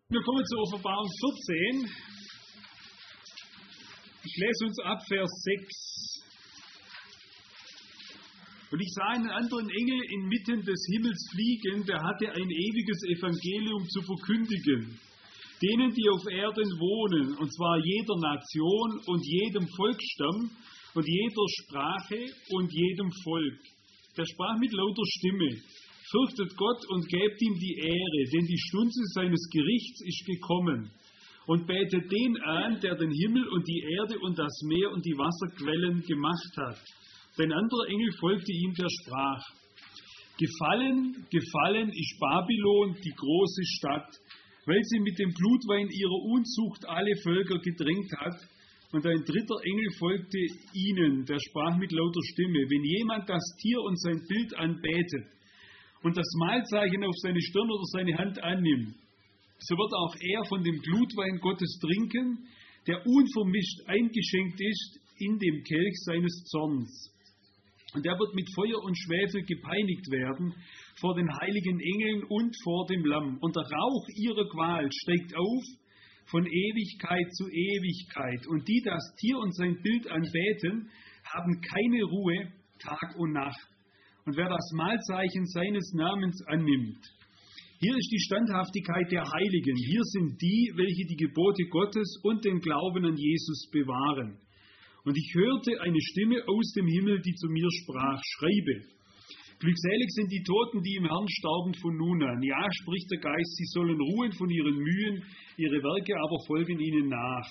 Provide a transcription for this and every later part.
Wir kommen zur Offenbarung 14. Ich lese uns ab Vers 6. Und ich sah einen anderen Engel inmitten des Himmels fliegen, der hatte ein ewiges Evangelium zu verkündigen, denen, die auf Erden wohnen, und zwar jeder Nation und jedem Volksstamm und jeder Sprache und jedem Volk. Der sprach mit lauter Stimme: Fürchtet Gott und gebt ihm die Ehre, denn die Stunde seines Gerichts ist gekommen. Und betet den an, der den Himmel und die Erde und das Meer und die Wasserquellen gemacht hat. Ein anderer Engel folgte ihm, der sprach: Gefallen, gefallen ist Babylon, die große Stadt, weil sie mit dem Blutwein ihrer Unzucht alle Völker gedrängt hat. Und ein dritter Engel folgte ihnen, der sprach mit lauter Stimme: Wenn jemand das Tier und sein Bild anbetet und das Mahlzeichen auf seine Stirn oder seine Hand annimmt, so wird auch er von dem Blutwein Gottes trinken, der unvermischt eingeschenkt ist in dem Kelch seines Zorns. Und er wird mit Feuer und Schwefel gepeinigt werden vor den heiligen Engeln und vor dem Lamm. Und der Rauch ihrer Qual steigt auf von Ewigkeit zu Ewigkeit. Und die das Tier und sein Bild anbeten, haben keine Ruhe Tag und Nacht. Und wer das Mahlzeichen seines Namens annimmt, hier ist die Standhaftigkeit der Heiligen. Hier sind die, welche die Gebote Gottes und den Glauben an Jesus bewahren. Und ich hörte eine Stimme aus dem Himmel, die zu mir sprach: Schreibe, glückselig sind die Toten, die im Herrn starben von nun an. Ja, spricht der Geist, sie sollen ruhen von ihren Mühen, ihre Werke aber folgen ihnen nach.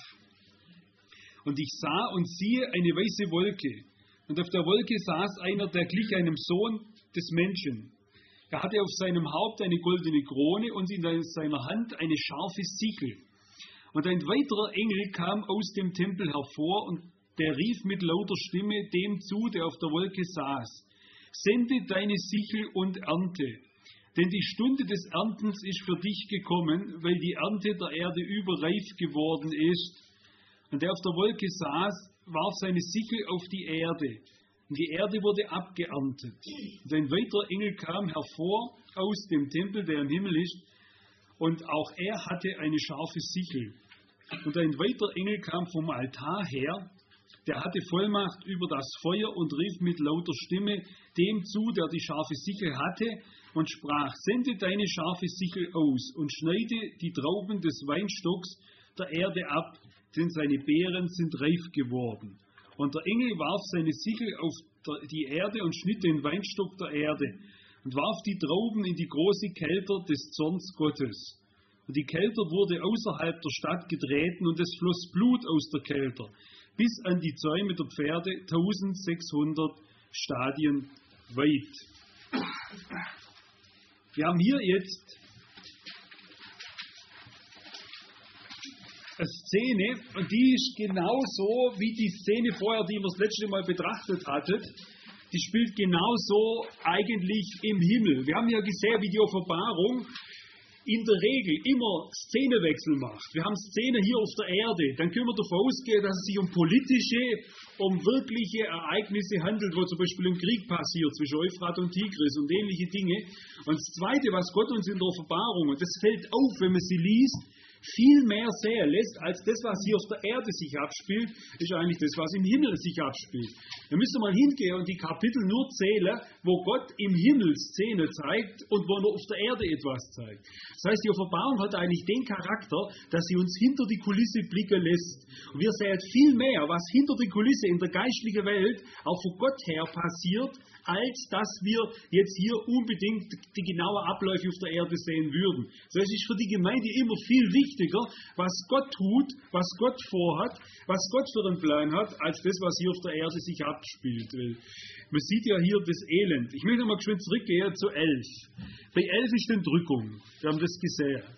Und ich sah und siehe eine weiße Wolke. Und auf der Wolke saß einer, der glich einem Sohn des Menschen. Er hatte auf seinem Haupt eine goldene Krone und in seiner Hand eine scharfe Sichel. Und ein weiterer Engel kam aus dem Tempel hervor und der rief mit lauter Stimme dem zu, der auf der Wolke saß: Sende deine Sichel und ernte, denn die Stunde des Erntens ist für dich gekommen, weil die Ernte der Erde überreif geworden ist. Und der auf der Wolke saß, warf seine Sichel auf die Erde, und die Erde wurde abgeerntet. Und ein weiterer Engel kam hervor aus dem Tempel, der im Himmel ist, und auch er hatte eine scharfe Sichel. Und ein weiterer Engel kam vom Altar her, der hatte Vollmacht über das Feuer und rief mit lauter Stimme dem zu, der die scharfe Sichel hatte, und sprach: Sende deine scharfe Sichel aus und schneide die Trauben des Weinstocks der Erde ab, denn seine Beeren sind reif geworden. Und der Engel warf seine Sichel auf die Erde und schnitt den Weinstock der Erde und warf die Trauben in die große Kelter des Zorns Gottes. Und die Kelter wurde außerhalb der Stadt getreten und es floss Blut aus der Kelter bis an die Zäume der Pferde, 1600 Stadien weit. Wir haben hier jetzt eine Szene, und die ist genauso wie die Szene vorher, die wir das letzte Mal betrachtet hatten. Die spielt genauso eigentlich im Himmel. Wir haben ja gesehen, wie die Offenbarung in der Regel immer Szenewechsel macht. Wir haben Szene hier auf der Erde, dann können wir davon ausgehen, dass es sich um politische, um wirkliche Ereignisse handelt, wo zum Beispiel ein Krieg passiert zwischen Euphrat und Tigris und ähnliche Dinge. Und das Zweite, was Gott uns in der Offenbarung, und das fällt auf, wenn man sie liest, viel mehr sehen lässt, als das, was hier auf der Erde sich abspielt, ist eigentlich das, was im Himmel sich abspielt. Wir müssen mal hingehen und die Kapitel nur zählen, wo Gott im Himmel Szene zeigt und wo nur auf der Erde etwas zeigt. Das heißt, die Offenbarung hat eigentlich den Charakter, dass sie uns hinter die Kulisse blicken lässt. Und wir sehen viel mehr, was hinter die Kulisse in der geistlichen Welt auch von Gott her passiert, als dass wir jetzt hier unbedingt die genauen Abläufe auf der Erde sehen würden. Das heißt, es ist für die Gemeinde immer viel wichtiger, was Gott tut, was Gott vorhat, was Gott für einen Plan hat, als das, was hier auf der Erde sich abspielt. Man sieht ja hier das Elend. Ich möchte mal geschwind zurückgehen zu 11. Bei 11 ist die Entrückung. Wir haben das gesehen.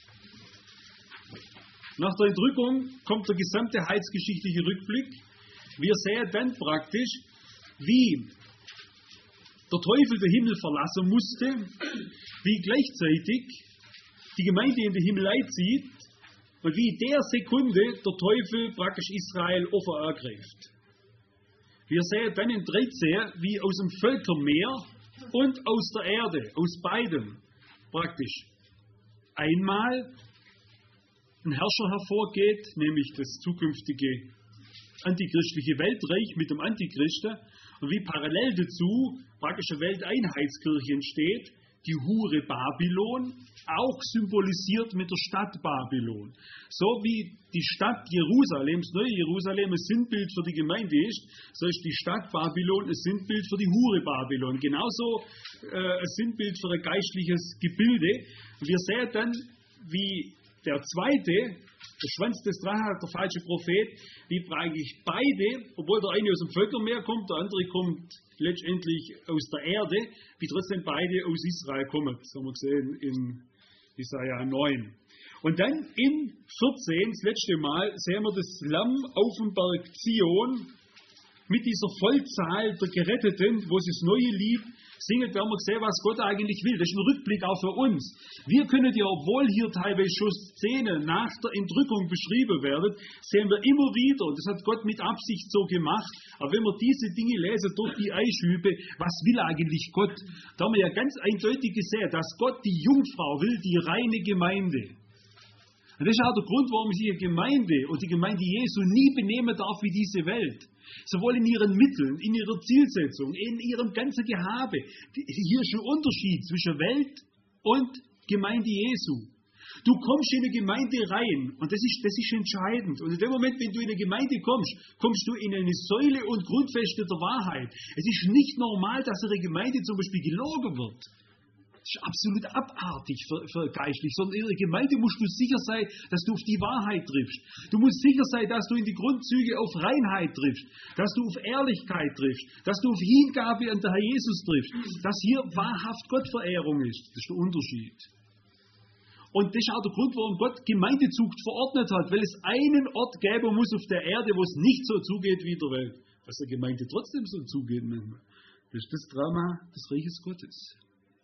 Nach der Entrückung kommt der gesamte heilsgeschichtliche Rückblick. Wir sehen dann praktisch, wie der Teufel den Himmel verlassen musste, wie gleichzeitig die Gemeinde in den Himmel einzieht und wie in der Sekunde der Teufel praktisch Israel offen angreift. Wir sehen dann in 13, wie aus dem Völkermeer und aus der Erde, aus beidem praktisch, einmal ein Herrscher hervorgeht, nämlich das zukünftige antichristliche Weltreich mit dem Antichristen, und wie parallel dazu praktisch eine Welteinheitskirche entsteht, die Hure Babylon, auch symbolisiert mit der Stadt Babylon. So wie die Stadt Jerusalem, das neue Jerusalem, ein Sinnbild für die Gemeinde ist, so ist die Stadt Babylon ein Sinnbild für die Hure Babylon. Genauso ein Sinnbild für ein geistliches Gebilde. Und wir sehen dann, wie der zweite, der Schwanz des Drachen, der falsche Prophet, wie eigentlich beide, obwohl der eine aus dem Völkermeer kommt, der andere kommt letztendlich aus der Erde, wie trotzdem beide aus Israel kommen. Das haben wir gesehen in Jesaja 9. Und dann in 14, das letzte Mal, sehen wir das Lamm auf dem Berg Zion mit dieser Vollzahl der Geretteten, wo sie das neue Lied singen, werden wir sehen, was Gott eigentlich will. Das ist ein Rückblick auch für uns. Wir können ja, obwohl hier teilweise schon Szenen nach der Entrückung beschrieben werden, sehen wir immer wieder, und das hat Gott mit Absicht so gemacht, aber wenn wir diese Dinge lesen durch die Einschübe, was will eigentlich Gott? Da haben wir ja ganz eindeutig gesehen, dass Gott die Jungfrau will, die reine Gemeinde. Und das ist auch der Grund, warum sich die Gemeinde und die Gemeinde Jesu nie benehmen darf wie diese Welt. Sowohl in ihren Mitteln, in ihrer Zielsetzung, in ihrem ganzen Gehabe. Hier ist ein Unterschied zwischen Welt und Gemeinde Jesu. Du kommst in eine Gemeinde rein und das ist entscheidend. Und in dem Moment, wenn du in eine Gemeinde kommst, kommst du in eine Säule und Grundfeste der Wahrheit. Es ist nicht normal, dass in einer Gemeinde zum Beispiel gelogen wird. Das ist absolut abartig für geistlich, sondern in der Gemeinde musst du sicher sein, dass du auf die Wahrheit triffst. Du musst sicher sein, dass du in die Grundzüge auf Reinheit triffst, dass du auf Ehrlichkeit triffst, dass du auf Hingabe an den Herr Jesus triffst, dass hier wahrhaft Gottverehrung ist. Das ist der Unterschied. Und das ist auch der Grund, warum Gott Gemeindezucht verordnet hat, weil es einen Ort geben muss auf der Erde, wo es nicht so zugeht wie der Welt. Was der Gemeinde trotzdem so zugeht manchmal. Das ist das Drama des Reiches Gottes.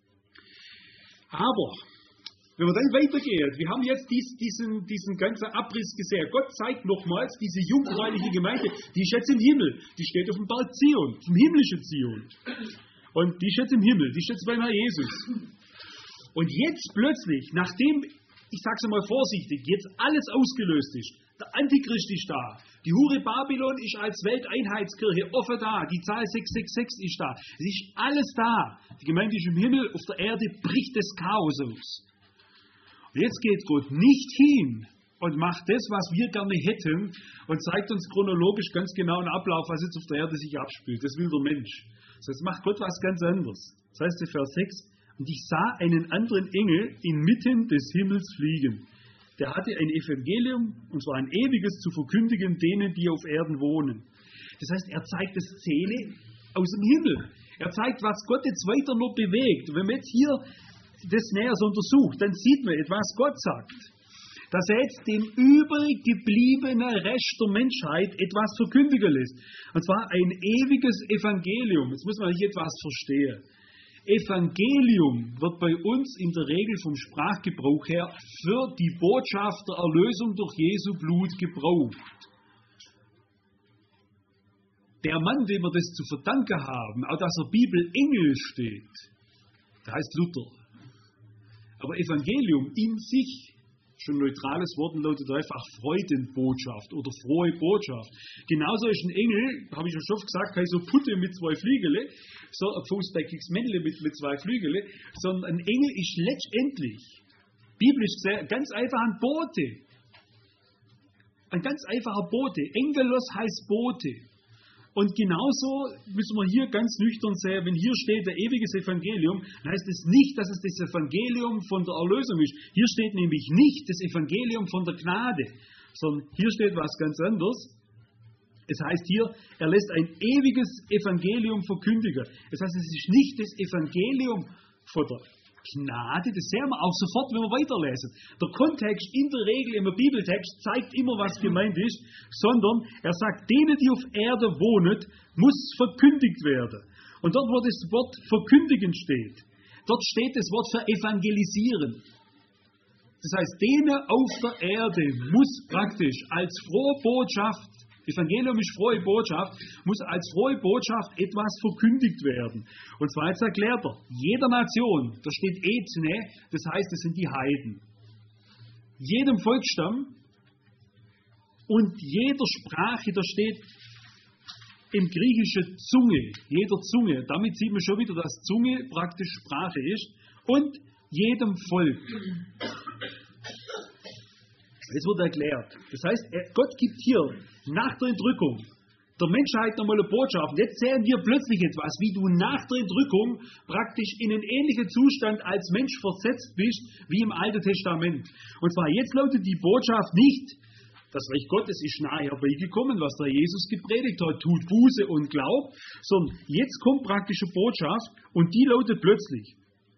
Aber, wenn wir dann weitergehen, wir haben jetzt diesen ganzen Abriss gesehen. Gott zeigt nochmals diese jungfräuliche Gemeinde, die ist jetzt im Himmel, die steht auf dem Berg Zion, vom himmlischen Zion. Und die ist jetzt im Himmel, die ist jetzt beim Herrn Jesus. Und jetzt plötzlich, nachdem, ich sage es mal vorsichtig, jetzt alles ausgelöst ist, der Antichrist ist da, die Hure Babylon ist als Welteinheitskirche offen da, die Zahl 666 ist da, es ist alles da. Die Gemeinde ist im Himmel, auf der Erde bricht das Chaos aus. Und jetzt geht Gott nicht hin und macht das, was wir gerne hätten und zeigt uns chronologisch ganz genau einen Ablauf, was jetzt auf der Erde sich abspielt. Das will der Mensch. Das heißt, macht Gott was ganz anderes. Das heißt in Vers 6, und ich sah einen anderen Engel inmitten des Himmels fliegen. Der hatte ein Evangelium, und zwar ein ewiges, zu verkündigen denen, die auf Erden wohnen. Das heißt, er zeigt eine Szene aus dem Himmel. Er zeigt, was Gott jetzt weiter noch bewegt. Und wenn man jetzt hier das näher so untersucht, dann sieht man, was Gott sagt. Dass er jetzt dem übrig gebliebenen Rest der Menschheit etwas verkündigen lässt. Und zwar ein ewiges Evangelium. Jetzt muss man hier etwas verstehen. Evangelium wird bei uns in der Regel vom Sprachgebrauch her für die Botschaft der Erlösung durch Jesu Blut gebraucht. Der Mann, dem wir das zu verdanken haben, auch dass er Bibelengel steht, der heißt Luther. Aber Evangelium in sich, schon ein neutrales Wort, lautet einfach Freudenbotschaft oder frohe Botschaft. Genauso ist ein Engel, habe ich ja schon gesagt, kein so Putte mit zwei Flügeln, so ein fußbäckiges Männle mit zwei Flügeln, sondern ein Engel ist letztendlich, biblisch gesehen, ganz einfach ein Bote. Ein ganz einfacher Bote. Engelos heißt Bote. Und genauso müssen wir hier ganz nüchtern sehen, wenn hier steht ein ewiges Evangelium, dann heißt es nicht, dass es das Evangelium von der Erlösung ist. Hier steht nämlich nicht das Evangelium von der Gnade, sondern hier steht was ganz anderes. Es heißt hier, er lässt ein ewiges Evangelium verkündigen. Das heißt, es ist nicht das Evangelium von der Gnade, das sehen wir auch sofort, wenn wir weiterlesen. Der Kontext in der Regel im Bibeltext zeigt immer, was gemeint ist, sondern er sagt, denen, die auf Erde wohnen, muss verkündigt werden. Und dort, wo das Wort verkündigen steht, dort steht das Wort für evangelisieren. Das heißt, denen auf der Erde muss praktisch als frohe Botschaft, Evangelium ist frohe Botschaft, muss als frohe Botschaft etwas verkündigt werden. Und zwar jetzt erklärt er, jeder Nation, da steht Ethne, das heißt, es sind die Heiden. jedem Volksstamm und jeder Sprache, da steht im Griechischen Zunge, jeder Zunge. Damit sieht man schon wieder, dass Zunge praktisch Sprache ist und jedem Volk. Es wird erklärt. Das heißt, Gott gibt hier nach der Entrückung der Menschheit nochmal eine Botschaft. Und jetzt sehen wir plötzlich etwas, wie du nach der Entrückung praktisch in einen ähnlichen Zustand als Mensch versetzt bist, wie im Alten Testament. Und zwar jetzt lautet die Botschaft nicht, das Reich Gottes ist nahe herbeigekommen, was der Jesus gepredigt hat, tut Buße und glaubt, sondern jetzt kommt praktische Botschaft und die lautet plötzlich,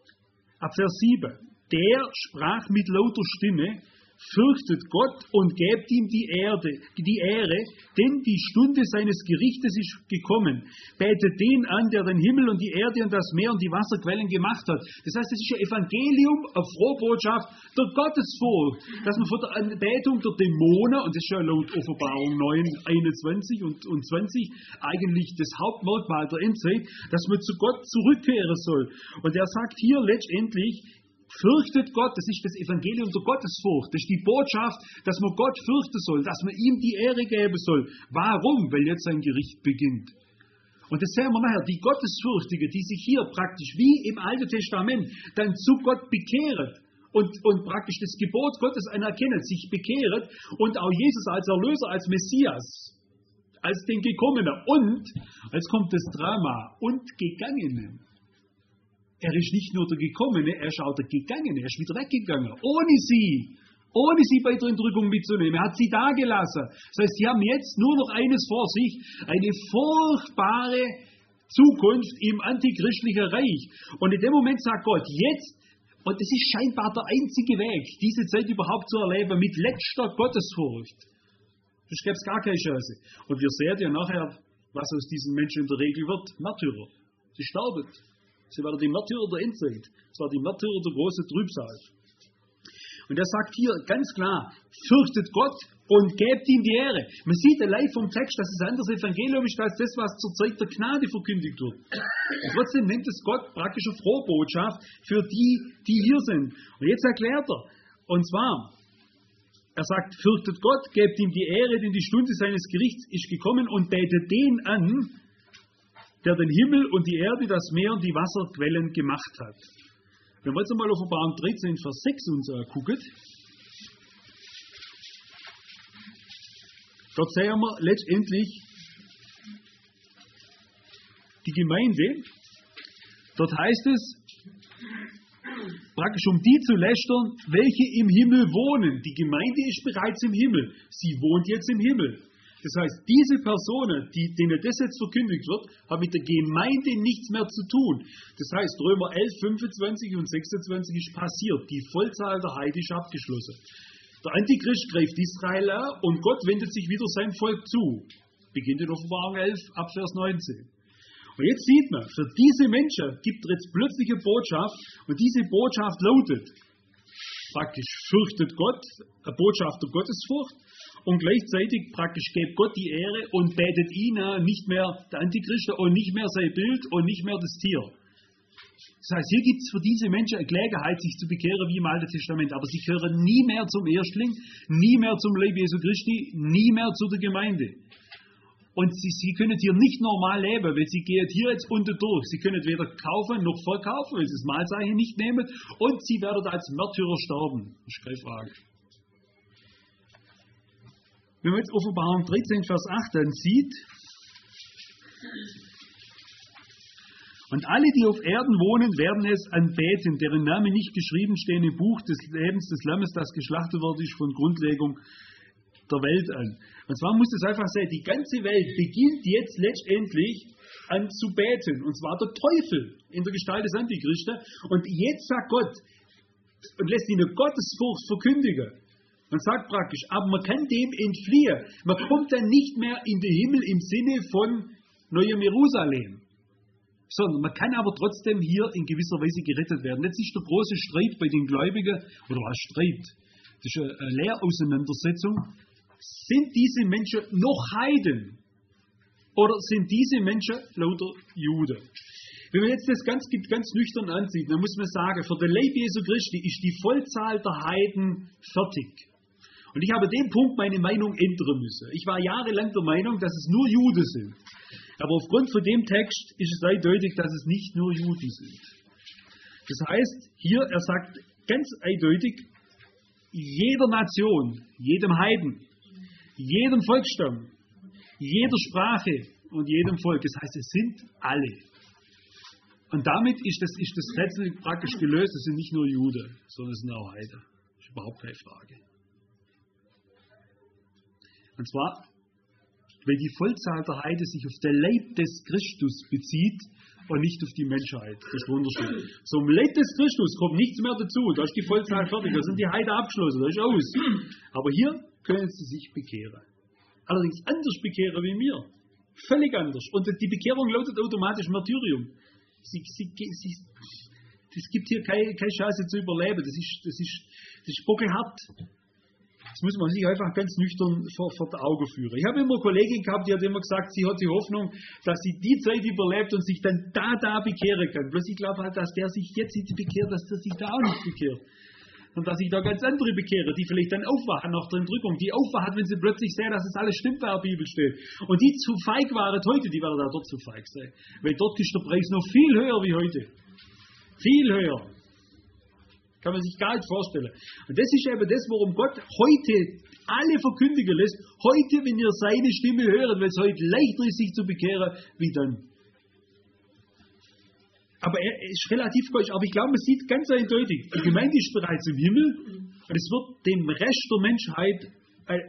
ab Vers 7, der sprach mit lauter Stimme, fürchtet Gott und gebt ihm die Ehre, denn die Stunde seines Gerichtes ist gekommen. Betet den an, der den Himmel und die Erde und das Meer und die Wasserquellen gemacht hat. Das heißt, es ist ein Evangelium, eine Frohbotschaft der Gottesfurcht, dass man von der Anbetung der Dämonen, und das ist ja laut Offenbarung 9, 21 und 20 eigentlich das Hauptmerkmal der Endzeit, dass man zu Gott zurückkehren soll. Und er sagt hier letztendlich, fürchtet Gott, das ist das Evangelium der Gottesfurcht. Das ist die Botschaft, dass man Gott fürchten soll, dass man ihm die Ehre geben soll. Warum? Weil jetzt sein Gericht beginnt. Und das sehen wir nachher, die Gottesfürchtigen, die sich hier praktisch wie im Alten Testament dann zu Gott bekehren und praktisch das Gebot Gottes anerkennen, sich bekehren und auch Jesus als Erlöser, als Messias, als den Gekommenen. Und, jetzt kommt das Drama, und Gegangenen. Er ist nicht nur der Gekommene, er ist auch der Gegangene, er ist wieder weggegangen, ohne sie bei der Entrückung mitzunehmen. Er hat sie da gelassen. Das heißt, sie haben jetzt nur noch eines vor sich, eine furchtbare Zukunft im antichristlichen Reich. Und in dem Moment sagt Gott, jetzt, und das ist scheinbar der einzige Weg, diese Zeit überhaupt zu erleben, mit letzter Gottesfurcht. Das gäbe es gar keine Chance. Und wir sehen ja nachher, was aus diesen Menschen in der Regel wird. Märtyrer. Sie sterben. Sie werden die Märtyrer der Endzeit. Es war die Märtyrer der große Trübsal. Und er sagt hier ganz klar, fürchtet Gott und gebt ihm die Ehre. Man sieht allein vom Text, dass es ein anderes Evangelium ist, als das, was zur Zeit der Gnade verkündigt wird. Und trotzdem nimmt es Gott praktisch eine Frohbotschaft für die, die hier sind. Und jetzt erklärt er, und zwar, er sagt, fürchtet Gott, gebt ihm die Ehre, denn die Stunde seines Gerichts ist gekommen und betet den an, der den Himmel und die Erde, das Meer und die Wasserquellen gemacht hat. Wenn wir jetzt einmal auf Offenbarung 13, Vers 6 uns gucken, dort sehen wir letztendlich die Gemeinde. Dort heißt es, praktisch um die zu lästern, welche im Himmel wohnen. Die Gemeinde ist bereits im Himmel. Sie wohnt jetzt im Himmel. Das heißt, diese Personen, denen das jetzt verkündigt wird, haben mit der Gemeinde nichts mehr zu tun. Das heißt, Römer 11, 25 und 26 ist passiert. Die Vollzahl der Heiden ist abgeschlossen. Der Antichrist greift Israel an und Gott wendet sich wieder seinem Volk zu. Beginnt in Offenbarung 11, ab Vers 19. Und jetzt sieht man, für diese Menschen gibt es jetzt plötzlich eine Botschaft und diese Botschaft lautet, praktisch fürchtet Gott, eine Botschaft der Gottesfurcht, und gleichzeitig praktisch gebt Gott die Ehre und betet ihn an, nicht mehr der Antichrist und nicht mehr sein Bild und nicht mehr das Tier. Das heißt, hier gibt es für diese Menschen eine Gelegenheit, sich zu bekehren wie im Alten Testament, aber sie gehören nie mehr zum Erstling, nie mehr zum Leib Jesu Christi, nie mehr zu der Gemeinde. Und sie können hier nicht normal leben, weil sie gehen hier jetzt unten durch. Sie können weder kaufen noch verkaufen, weil sie das Mahlzeichen nicht nehmen und sie werden als Märtyrer sterben. Das ist keine Frage. Wenn man jetzt Offenbarung 13, Vers 8 dann sieht, und alle, die auf Erden wohnen, werden es anbeten, deren Namen nicht geschrieben stehen im Buch des Lebens des Lammes, das geschlachtet worden ist von Grundlegung der Welt an. Und zwar muss es einfach sein, die ganze Welt beginnt jetzt letztendlich an zu beten, und zwar der Teufel in der Gestalt des Antichristen. Und jetzt sagt Gott und lässt ihn eine Gottesfurcht verkündigen. Man sagt praktisch, aber man kann dem entfliehen. Man kommt dann nicht mehr in den Himmel im Sinne von Neuem Jerusalem. Sondern man kann aber trotzdem hier in gewisser Weise gerettet werden. Jetzt ist der große Streit bei den Gläubigen, oder was Streit? Das ist eine Lehrauseinandersetzung. Sind diese Menschen noch Heiden? Oder sind diese Menschen lauter Juden? Wenn man jetzt das ganz nüchtern ansieht, dann muss man sagen, für den Leib Jesu Christi ist die Vollzahl der Heiden fertig. Und ich habe an dem Punkt meine Meinung ändern müssen. Ich war jahrelang der Meinung, dass es nur Juden sind. Aber aufgrund von dem Text ist es eindeutig, dass es nicht nur Juden sind. Das heißt, hier, er sagt ganz eindeutig, jeder Nation, jedem Heiden, jedem Volksstamm, jeder Sprache und jedem Volk. Das heißt, es sind alle. Und damit ist das Rätsel praktisch gelöst. Es sind nicht nur Juden, sondern es sind auch Heiden. Das ist überhaupt keine Frage. Und zwar, weil die Vollzahl der Heiden sich auf den Leib des Christus bezieht und nicht auf die Menschheit. Das ist wunderschön. Zum Leib des Christus kommt nichts mehr dazu. Da ist die Vollzahl fertig. Da sind die Heiden abgeschlossen. Da ist aus. Aber hier können sie sich bekehren. Allerdings anders bekehren wie mir. Völlig anders. Und die Bekehrung lautet automatisch Martyrium. Es gibt hier keine Chance zu überleben. Das ist bockelhart. Das muss man sich einfach ganz nüchtern vor die Augen führen. Ich habe immer eine Kollegin gehabt, die hat immer gesagt, sie hat die Hoffnung, dass sie die Zeit überlebt und sich dann da bekehren kann. Bloß ich glaube halt, dass der sich jetzt nicht bekehrt, dass der sich da auch nicht bekehrt. Und dass sich da ganz andere bekehren, die vielleicht dann aufwachen nach der Entrückung, die aufwachen, wenn sie plötzlich sehen, dass es alles stimmt, was in der Bibel steht. Und die zu feig waren heute, die werden da dort zu feig sein. Weil dort ist der Preis noch viel höher wie heute. Viel höher. Kann man sich gar nicht vorstellen. Und das ist eben das, worum Gott heute alle verkündigen lässt. Heute, wenn ihr seine Stimme höret, weil es heute leichter ist, sich zu bekehren, wie dann. Aber er ist relativ keusch. Aber ich glaube, man sieht ganz eindeutig, die Gemeinde ist bereits im Himmel und es wird dem Rest der Menschheit eine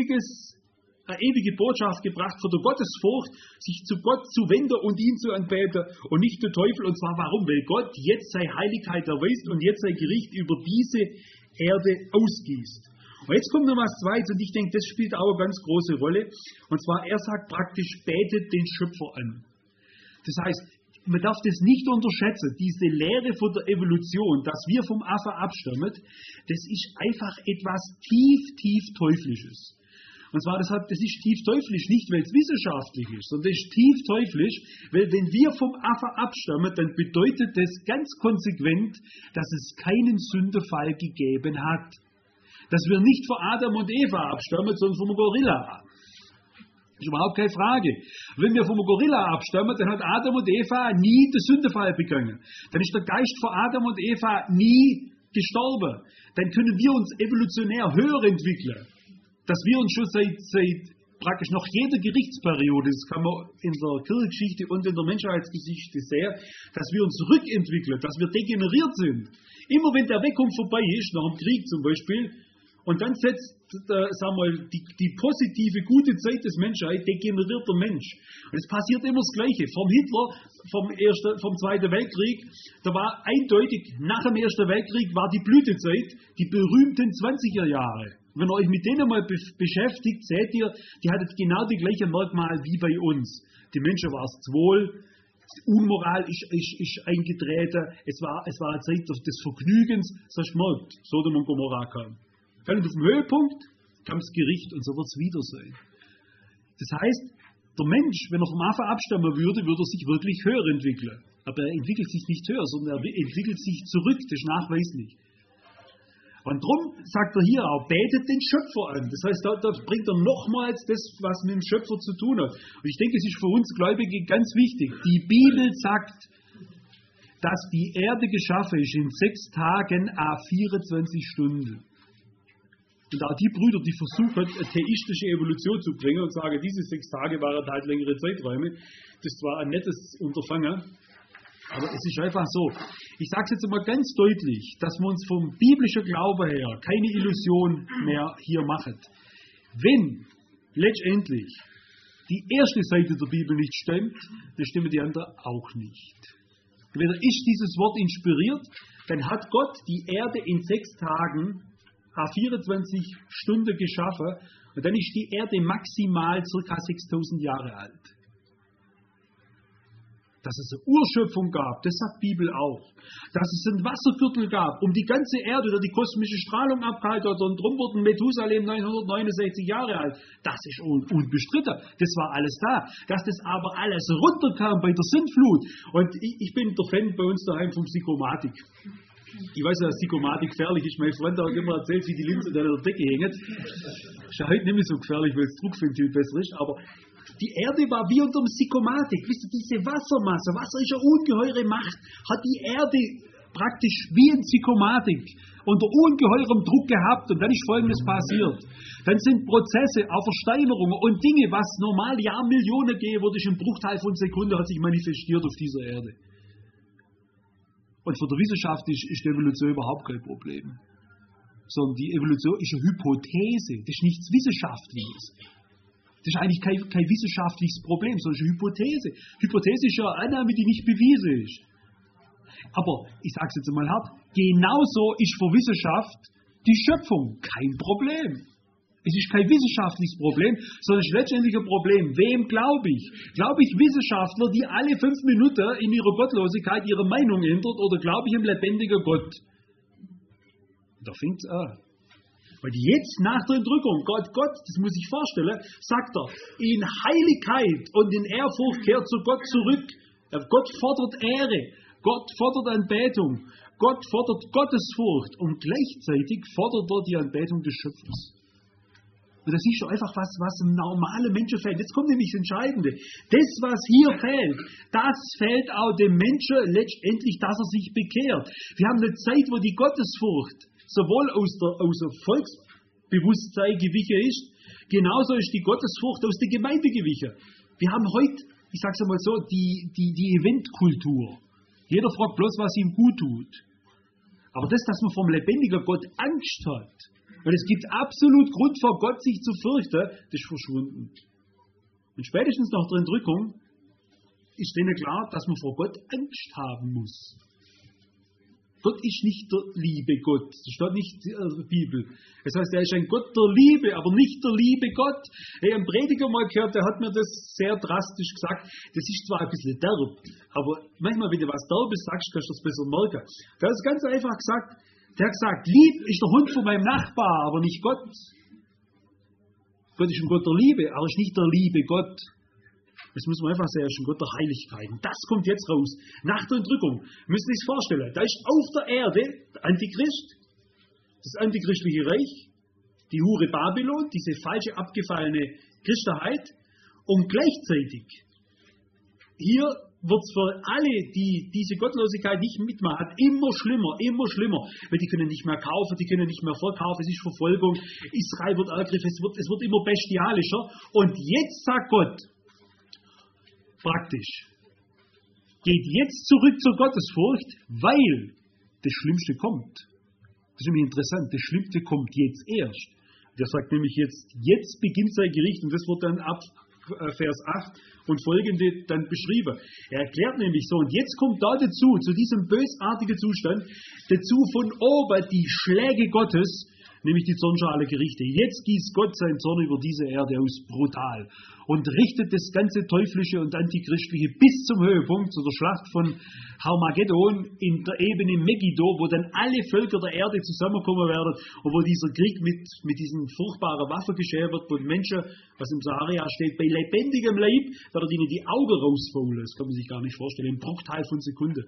ewige Botschaft gebracht für die Gottesfurcht, sich zu Gott zu wenden und ihn zu anbeten und nicht der Teufel. Und zwar warum? Weil Gott jetzt seine Heiligkeit erweist und jetzt sein Gericht über diese Erde ausgießt. Und jetzt kommt noch was Zweites und ich denke, das spielt auch eine ganz große Rolle. Und zwar, er sagt praktisch, betet den Schöpfer an. Das heißt, man darf das nicht unterschätzen, diese Lehre von der Evolution, dass wir vom Affe abstammen, das ist einfach etwas tief Teuflisches. Und zwar, das ist tief teuflisch, nicht weil es wissenschaftlich ist, sondern das ist tief teuflisch, weil wenn wir vom Affe abstammen, dann bedeutet das ganz konsequent, dass es keinen Sündefall gegeben hat. Dass wir nicht von Adam und Eva abstammen, sondern vom Gorilla. Das ist überhaupt keine Frage. Wenn wir vom Gorilla abstammen, dann hat Adam und Eva nie den Sündefall begangen. Dann ist der Geist von Adam und Eva nie gestorben. Dann können wir uns evolutionär höher entwickeln. Dass wir uns schon seit praktisch nach jeder Gerichtsperiode, das kann man in der Kirchengeschichte und in der Menschheitsgeschichte sehen, dass wir uns rückentwickeln, dass wir degeneriert sind. Immer wenn der Weckung vorbei ist, nach dem Krieg zum Beispiel, und dann setzt, sagen wir mal, die positive, gute Zeit des Menschheit, degeneriert der Mensch. Und es passiert immer das Gleiche. Vom Hitler, vom Zweiten Weltkrieg, da war eindeutig, nach dem Ersten Weltkrieg war die Blütezeit, die berühmten 20er Jahre. Wenn ihr euch mit denen mal beschäftigt, seht ihr, die hatten genau die gleichen Merkmale wie bei uns. Die Menschen waren es wohl, Unmoral ist eingetreten, es war eine Zeit des Vergnügens, das hast du gemerkt, Sodom und Gomorra kam. Und auf dem Höhepunkt kam das Gericht und so wird es wieder sein. Das heißt, der Mensch, wenn er vom Affe abstammen würde, würde er sich wirklich höher entwickeln. Aber er entwickelt sich nicht höher, sondern er entwickelt sich zurück, das ist nachweislich. Und darum sagt er hier auch, betet den Schöpfer an. Das heißt, da bringt er nochmals das, was mit dem Schöpfer zu tun hat. Und ich denke, es ist für uns Gläubige ganz wichtig. Die Bibel sagt, dass die Erde geschaffen ist in 6 Tagen à 24 Stunden. Und auch die Brüder, die versuchen, eine theistische Evolution zu bringen und sagen, diese 6 Tage waren halt längere Zeiträume, das war ein nettes Unterfangen. Aber es ist einfach so. Ich sage es jetzt mal ganz deutlich, dass wir uns vom biblischen Glauben her keine Illusion mehr hier machen. Wenn letztendlich die erste Seite der Bibel nicht stimmt, dann stimmen die andere auch nicht. Entweder ist dieses Wort inspiriert, dann hat Gott die Erde in 6 Tagen à 24 Stunden geschaffen und dann ist die Erde maximal ca. 6000 Jahre alt. dass es eine Urschöpfung gab, das sagt die Bibel auch. Dass es ein Wassergürtel gab, um die ganze Erde, der die kosmische Strahlung abgehalten hat, und drum wurde Methusalem 969 Jahre alt. Das ist unbestritten. Das war alles da. Dass das aber alles runterkam bei der Sintflut. Und ich bin der Fan bei uns daheim vom Psychomatik. Ich weiß ja, dass Psychomatik gefährlich ist. Mein Freund hat immer erzählt, wie die Linse da in der Decke hängt. Ist ja heute nicht mehr so gefährlich, weil das Druckventil besser ist. Aber die Erde war wie unter dem Psychomatik. Wisst ihr, diese Wassermasse, Wasser ist eine ungeheure Macht, hat die Erde praktisch wie in Psychomatik unter ungeheurem Druck gehabt. Und dann ist Folgendes passiert. Dann sind Prozesse, auch Versteinerungen und Dinge, was normal Jahrmillionen gehen, wurde in einem Bruchteil von Sekunde, hat sich manifestiert auf dieser Erde. Und für die Wissenschaft ist die Evolution überhaupt kein Problem. Sondern die Evolution ist eine Hypothese, das ist nichts Wissenschaftliches. Das ist eigentlich kein wissenschaftliches Problem, sondern eine Hypothese. Hypothese ist ja eine Annahme, die nicht bewiesen ist. Aber, ich sage es jetzt einmal hart, genauso ist für Wissenschaft die Schöpfung kein Problem. Es ist kein wissenschaftliches Problem, sondern es ist letztendlich ein Problem. Wem glaube ich? Glaube ich Wissenschaftler, die alle 5 Minuten in ihrer Gottlosigkeit ihre Meinung ändern, oder glaube ich im lebendigen Gott? Da fängt es an. Weil jetzt nach der Entrückung, Gott, das muss ich vorstellen, sagt er, in Heiligkeit und in Ehrfurcht kehrt zu Gott zurück. Gott fordert Ehre, Gott fordert Anbetung, Gott fordert Gottesfurcht und gleichzeitig fordert er die Anbetung des Schöpfers. Und das ist schon einfach was einem normalen Menschen fehlt. Jetzt kommt nämlich das Entscheidende. Das, was hier fehlt, das fehlt auch dem Menschen letztendlich, dass er sich bekehrt. Wir haben eine Zeit, wo die Gottesfurcht sowohl aus dem Volksbewusstsein gewichen ist, genauso ist die Gottesfurcht aus der Gemeinde gewichen. Wir haben heute, ich sage es einmal so, die Eventkultur. Jeder fragt bloß, was ihm gut tut. Aber das, dass man vom lebendigen Gott Angst hat, weil es gibt absolut Grund vor Gott, sich zu fürchten, das ist verschwunden. Und spätestens nach der Entrückung ist denen klar, dass man vor Gott Angst haben muss. Gott ist nicht der liebe Gott. Das steht nicht in der Bibel. Das heißt, er ist ein Gott der Liebe, aber nicht der liebe Gott. Ich habe einen Prediger mal gehört, der hat mir das sehr drastisch gesagt. Das ist zwar ein bisschen derb, aber manchmal, wenn du was Derbes sagst, kannst du das besser merken. Der hat es ganz einfach gesagt. Der hat gesagt, lieb ist der Hund von meinem Nachbar, aber nicht Gott. Gott ist ein Gott der Liebe, aber ist nicht der liebe Gott. Das muss man einfach sagen, ist ein Gott der Heiligkeit. Und das kommt jetzt raus. Nach der Entrückung müssen Sie sich vorstellen, da ist auf der Erde der Antichrist, das antichristliche Reich, die Hure Babylon, diese falsche, abgefallene Christenheit. Und gleichzeitig, hier wird es für alle, die diese Gottlosigkeit nicht mitmachen, immer schlimmer, weil die können nicht mehr kaufen, die können nicht mehr verkaufen, es ist Verfolgung, Israel wird angegriffen, es wird immer bestialischer. Und jetzt sagt Gott, praktisch, geht jetzt zurück zur Gottesfurcht, weil das Schlimmste kommt. Das ist nämlich interessant, das Schlimmste kommt jetzt erst. Der sagt nämlich jetzt beginnt sein Gericht, und das wird dann ab Vers 8 und folgende dann beschrieben. Er erklärt nämlich so, und jetzt kommt da dazu, zu diesem bösartigen Zustand, dazu von oben die Schläge Gottes, nämlich die Zornschale Gerichte. Jetzt gießt Gott seinen Zorn über diese Erde aus, brutal, und richtet das ganze Teuflische und Antichristliche bis zum Höhepunkt, zu der Schlacht von Harmageddon in der Ebene Megiddo, wo dann alle Völker der Erde zusammenkommen werden und wo dieser Krieg mit diesen furchtbaren Waffen geschehen wird, wo Menschen, was im Saharia steht, bei lebendigem Leib, werden ihnen die Augen rausfaulen. Das kann man sich gar nicht vorstellen, im Bruchteil von Sekunde.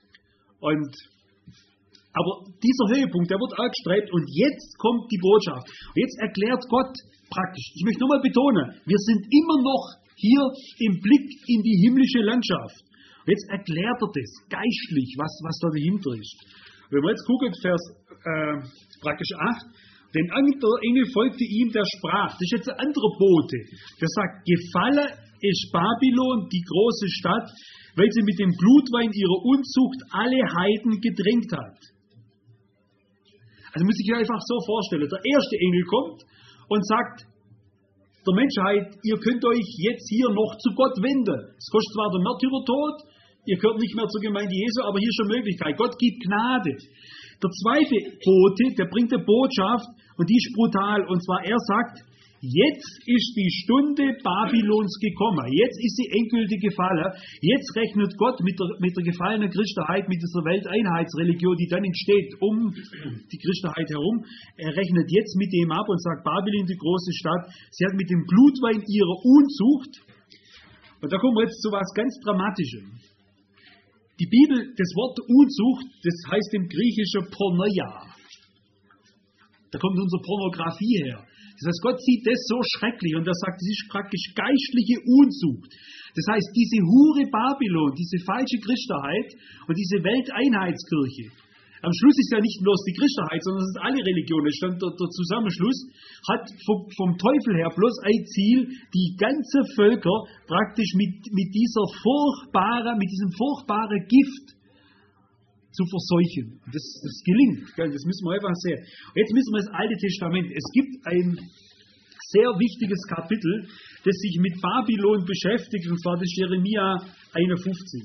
Aber dieser Höhepunkt, der wird angestrebt, und jetzt kommt die Botschaft. Und jetzt erklärt Gott praktisch, ich möchte nochmal betonen, wir sind immer noch hier im Blick in die himmlische Landschaft. Und jetzt erklärt er das geistlich, was da dahinter ist. Wenn wir jetzt gucken, Vers praktisch 8, den Engel folgte ihm, der sprach, das ist jetzt ein anderer Bote, der sagt, gefallen ist Babylon, die große Stadt, weil sie mit dem Blutwein ihrer Unzucht alle Heiden gedrängt hat. Also muss ich mir einfach so vorstellen, der erste Engel kommt und sagt, der Menschheit, ihr könnt euch jetzt hier noch zu Gott wenden. Es kostet zwar der Märtyrertod, ihr gehört nicht mehr zur Gemeinde Jesu, aber hier ist schon Möglichkeit. Gott gibt Gnade. Der zweite Bote, der bringt eine Botschaft, und die ist brutal, und zwar er sagt, Jetzt ist die Stunde Babylons gekommen. Jetzt ist sie endgültig gefallen. Jetzt rechnet Gott mit der gefallenen Christenheit, mit dieser Welteinheitsreligion, die dann entsteht um die Christenheit herum. Er rechnet jetzt mit dem ab und sagt, Babylon, die große Stadt, sie hat mit dem Blutwein ihrer Unzucht. Und da kommen wir jetzt zu was ganz Dramatischem. Die Bibel, das Wort Unzucht, das heißt im Griechischen Porneia. Da kommt unsere Pornografie her. Das heißt, Gott sieht das so schrecklich und er sagt, das ist praktisch geistliche Unzucht. Das heißt, diese Hure Babylon, diese falsche Christenheit und diese Welteinheitskirche, am Schluss ist ja nicht bloß die Christenheit, sondern es sind alle Religionen, es stand der Zusammenschluss, hat vom Teufel her bloß ein Ziel, die ganze Völker praktisch mit diesem furchtbaren Gift zu verseuchen. Das gelingt, das müssen wir einfach sehen. Und jetzt müssen wir das Alte Testament. Es gibt ein sehr wichtiges Kapitel, das sich mit Babylon beschäftigt, und zwar das Jeremia 51.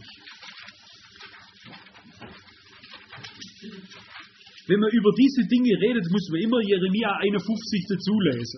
Wenn man über diese Dinge redet, muss man immer Jeremia 51 dazulesen.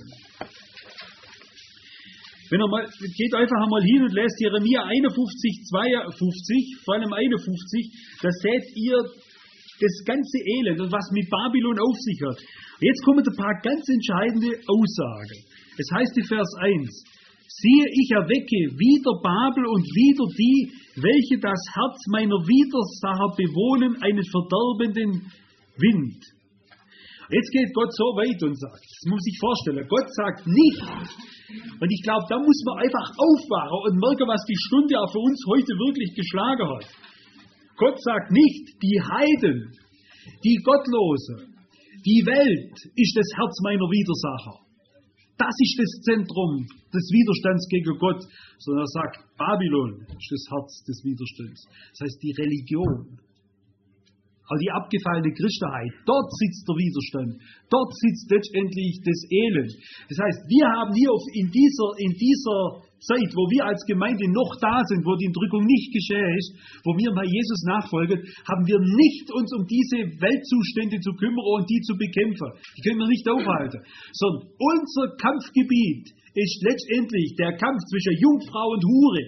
Geht einfach einmal hin und lest Jeremia 51, 52, vor allem 51, da seht ihr das ganze Elend und was mit Babylon auf sich hat. Jetzt kommen ein paar ganz entscheidende Aussagen. Es heißt in Vers 1, siehe, ich erwecke wieder Babel und wieder die, welche das Herz meiner Widersacher bewohnen, einen verderbenden Wind. Jetzt geht Gott so weit und sagt, das muss ich vorstellen, Gott sagt nicht, und ich glaube, da muss man einfach aufwachen und merken, was die Stunde auch für uns heute wirklich geschlagen hat. Gott sagt nicht, die Heiden, die Gottlose, die Welt ist das Herz meiner Widersacher. Das ist das Zentrum des Widerstands gegen Gott, sondern er sagt, Babylon ist das Herz des Widerstands. Das heißt, die Religion. Also die abgefallene Christenheit, dort sitzt der Widerstand, dort sitzt letztendlich das Elend. Das heißt, wir haben hier in dieser Zeit, wo wir als Gemeinde noch da sind, wo die Entrückung nicht geschehen ist, wo wir mal Jesus nachfolgen, haben wir nicht uns um diese Weltzustände zu kümmern und die zu bekämpfen. Die können wir nicht aufhalten. Sondern unser Kampfgebiet ist letztendlich der Kampf zwischen Jungfrau und Hure.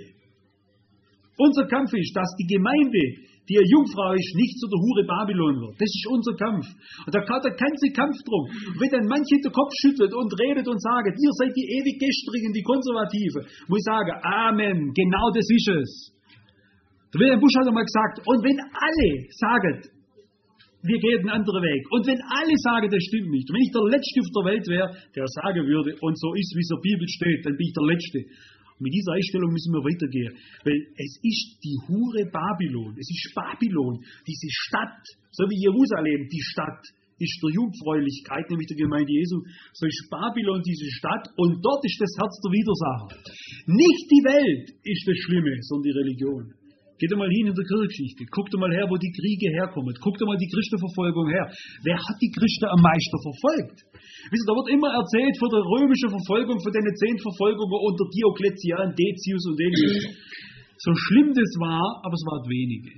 Unser Kampf ist, dass die Gemeinde, die eine Jungfrau ist, nicht zu der Hure Babylon wird. Das ist unser Kampf. Und da geht der ganze Kampf drum. Und wenn dann manche den Kopf schüttelt und redet und sagt, ihr seid die ewig Gestrigen, die Konservative, muss ich sagen, Amen, genau das ist es. Der Wilhelm Busch hat einmal gesagt, und wenn alle sagen, wir gehen einen anderen Weg, und wenn alle sagen, das stimmt nicht, und wenn ich der Letzte auf der Welt wäre, der sagen würde, und so ist, wie es in der Bibel steht, dann bin ich der Letzte. Mit dieser Einstellung müssen wir weitergehen, weil es ist die Hure Babylon, es ist Babylon, diese Stadt, so wie Jerusalem, die Stadt ist der Jungfräulichkeit, nämlich der Gemeinde Jesu, so ist Babylon diese Stadt und dort ist das Herz der Widersacher. Nicht die Welt ist das Schlimme, sondern die Religion. Geht einmal hin in der Kirchengeschichte, guckt einmal her, wo die Kriege herkommen, guckt einmal die Christenverfolgung her. Wer hat die Christen am meisten verfolgt? Wisst ihr, da wird immer erzählt von der römischen Verfolgung, von den 10 Verfolgungen unter Diokletian, Decius und ähnliches. So schlimm das war, aber es waren wenige.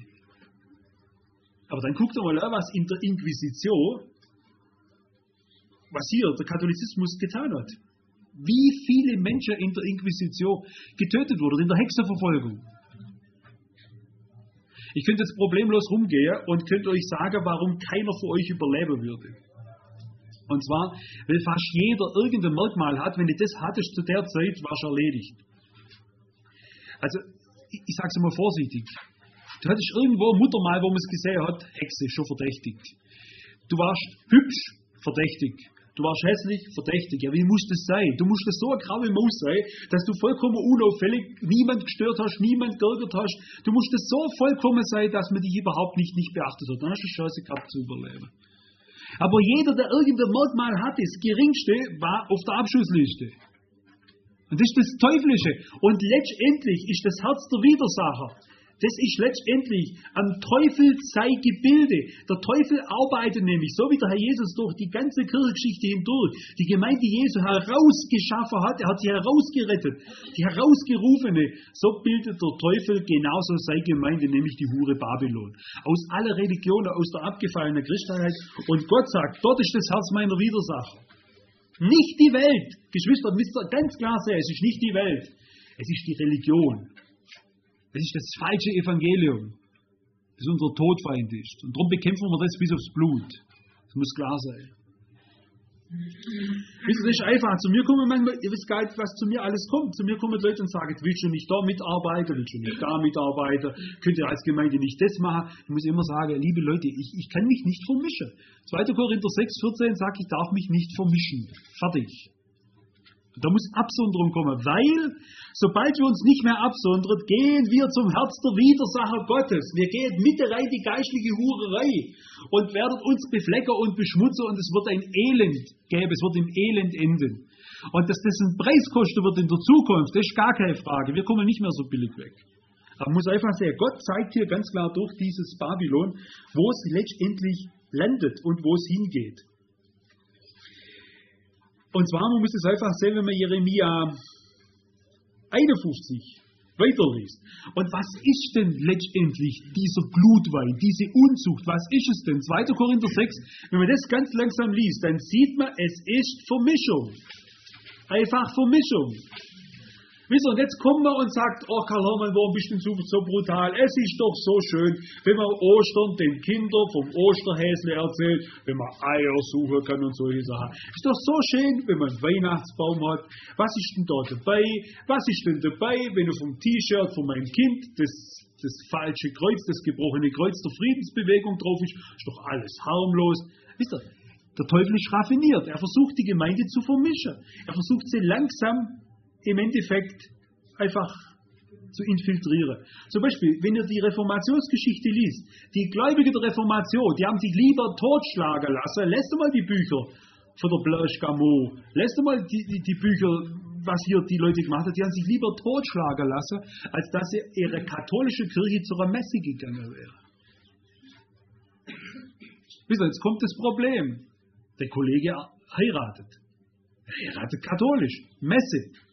Aber dann guckt einmal an, was in der Inquisition, was hier der Katholizismus getan hat. Wie viele Menschen in der Inquisition getötet wurden, in der Hexenverfolgung. Ich könnte jetzt problemlos rumgehen und könnte euch sagen, warum keiner von euch überleben würde. Und zwar, weil fast jeder irgendein Merkmal hat, wenn du das hattest zu der Zeit, warst du erledigt. Also, ich sage es mal vorsichtig. Du hattest irgendwo ein Muttermal, wo man es gesehen hat, Hexe, schon verdächtigt. Du warst hübsch, verdächtig. Du warst hässlich, verdächtig. Ja, wie muss das sein? Du musst so eine graue Maus sein, dass du vollkommen unauffällig niemand gestört hast, niemand geärgert hast. Du musst so vollkommen sein, dass man dich überhaupt nicht beachtet hat. Dann hast du die Chance gehabt zu überleben. Aber jeder, der irgendein Merkmal hat, das geringste, war auf der Abschussliste. Und das ist das Teuflische. Und letztendlich ist das Herz der Widersacher. Das ist letztendlich am Teufel sei Gebilde. Der Teufel arbeitet nämlich, so wie der Herr Jesus durch die ganze Kirchengeschichte hindurch die Gemeinde Jesu herausgeschaffen hat, er hat sie herausgerettet, die herausgerufene, so bildet der Teufel genauso seine Gemeinde, nämlich die Hure Babylon. Aus aller Religionen, aus der abgefallenen Christenheit. Und Gott sagt, dort ist das Herz meiner Widersacher. Nicht die Welt. Geschwister, müsst ihr ganz klar sehen, es ist nicht die Welt. Es ist die Religion. Es ist das falsche Evangelium, das unser Todfeind ist. Und darum bekämpfen wir das bis aufs Blut. Das muss klar sein. Wisst ihr, das ist einfach. Zu mir kommen manchmal, ihr wisst gar nicht, was zu mir alles kommt. Zu mir kommen Leute und sagen, willst du nicht da mitarbeiten, willst du nicht da mitarbeiten, könnt ihr als Gemeinde nicht das machen. Ich muss immer sagen, liebe Leute, ich kann mich nicht vermischen. 2. Korinther 6,14 sagt, ich darf mich nicht vermischen. Fertig. Da muss Absonderung kommen, weil sobald wir uns nicht mehr absondern, gehen wir zum Herz der Widersacher Gottes. Wir gehen mitten rein die geistliche Hurerei und werden uns beflecken und beschmutzen und es wird ein Elend geben, es wird im Elend enden. Und dass das ein Preis kosten wird in der Zukunft, das ist gar keine Frage. Wir kommen nicht mehr so billig weg. Aber man muss einfach sehen, Gott zeigt hier ganz klar durch dieses Babylon, wo es letztendlich landet und wo es hingeht. Und zwar, man muss es einfach sehen, wenn man Jeremia 51 weiterliest. Und was ist denn letztendlich dieser Blutwein, diese Unzucht? Was ist es denn? 2. Korinther 6, wenn man das ganz langsam liest, dann sieht man, es ist Vermischung. Einfach Vermischung. Wisst ihr, und jetzt kommen wir und sagt, oh Karl-Hermann, warum bist du denn so brutal? Es ist doch so schön, wenn man Ostern den Kindern vom Osterhäsle erzählt, wenn man Eier suchen kann und solche Sachen. Ist doch so schön, wenn man einen Weihnachtsbaum hat. Was ist denn da dabei? Was ist denn dabei, wenn auf dem T-Shirt von meinem Kind das falsche Kreuz, das gebrochene Kreuz der Friedensbewegung drauf ist? Ist doch alles harmlos. Wisst ihr, der Teufel ist raffiniert. Er versucht, die Gemeinde zu vermischen. Er versucht, sie langsam im Endeffekt einfach zu infiltrieren. Zum Beispiel, wenn ihr die Reformationsgeschichte liest, die Gläubigen der Reformation, die haben sich lieber totschlagen lassen. Lest mal die Bücher von der Blaise Gameau, lest mal die Bücher, was hier die Leute gemacht haben, die haben sich lieber totschlagen lassen, als dass sie ihre katholische Kirche zur Messe gegangen wäre. Wisst ihr, jetzt kommt das Problem. Der Kollege heiratet. Er heiratet katholisch. Messe.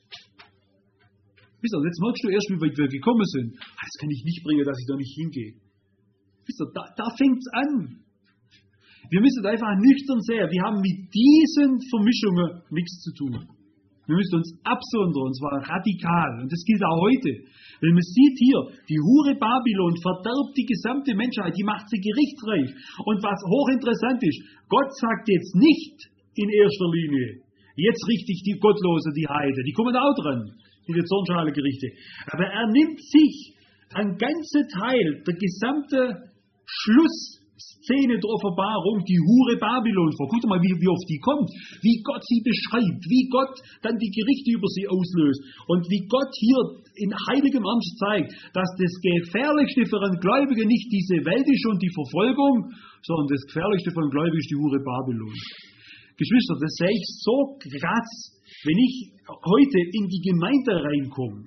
Wisst ihr, jetzt merkst du erst, wie weit wir gekommen sind. Das kann ich nicht bringen, dass ich da nicht hingehe. Wisst ihr, da fängt es an. Wir müssen einfach nüchtern sehen, wir haben mit diesen Vermischungen nichts zu tun. Wir müssen uns absondern, und zwar radikal. Und das gilt auch heute. Wenn man sieht hier, die Hure Babylon verderbt die gesamte Menschheit, die macht sie gerichtsreif. Und was hochinteressant ist, Gott sagt jetzt nicht in erster Linie, jetzt richtig die Gottlose, die Heide, die kommen auch dran. In die Zornschale-Gerichte. Aber er nimmt sich ein ganzer Teil, der gesamte Schlussszene der Offenbarung, die Hure Babylon vor. Guckt mal, wie oft die kommt, wie Gott sie beschreibt, wie Gott dann die Gerichte über sie auslöst und wie Gott hier in heiligem Ernst zeigt, dass das Gefährlichste für einen Gläubigen nicht diese Welt ist und die Verfolgung, sondern das Gefährlichste für einen Gläubigen ist die Hure Babylon. Geschwister, das sehe ich so krass. Wenn ich heute in die Gemeinde reinkomme,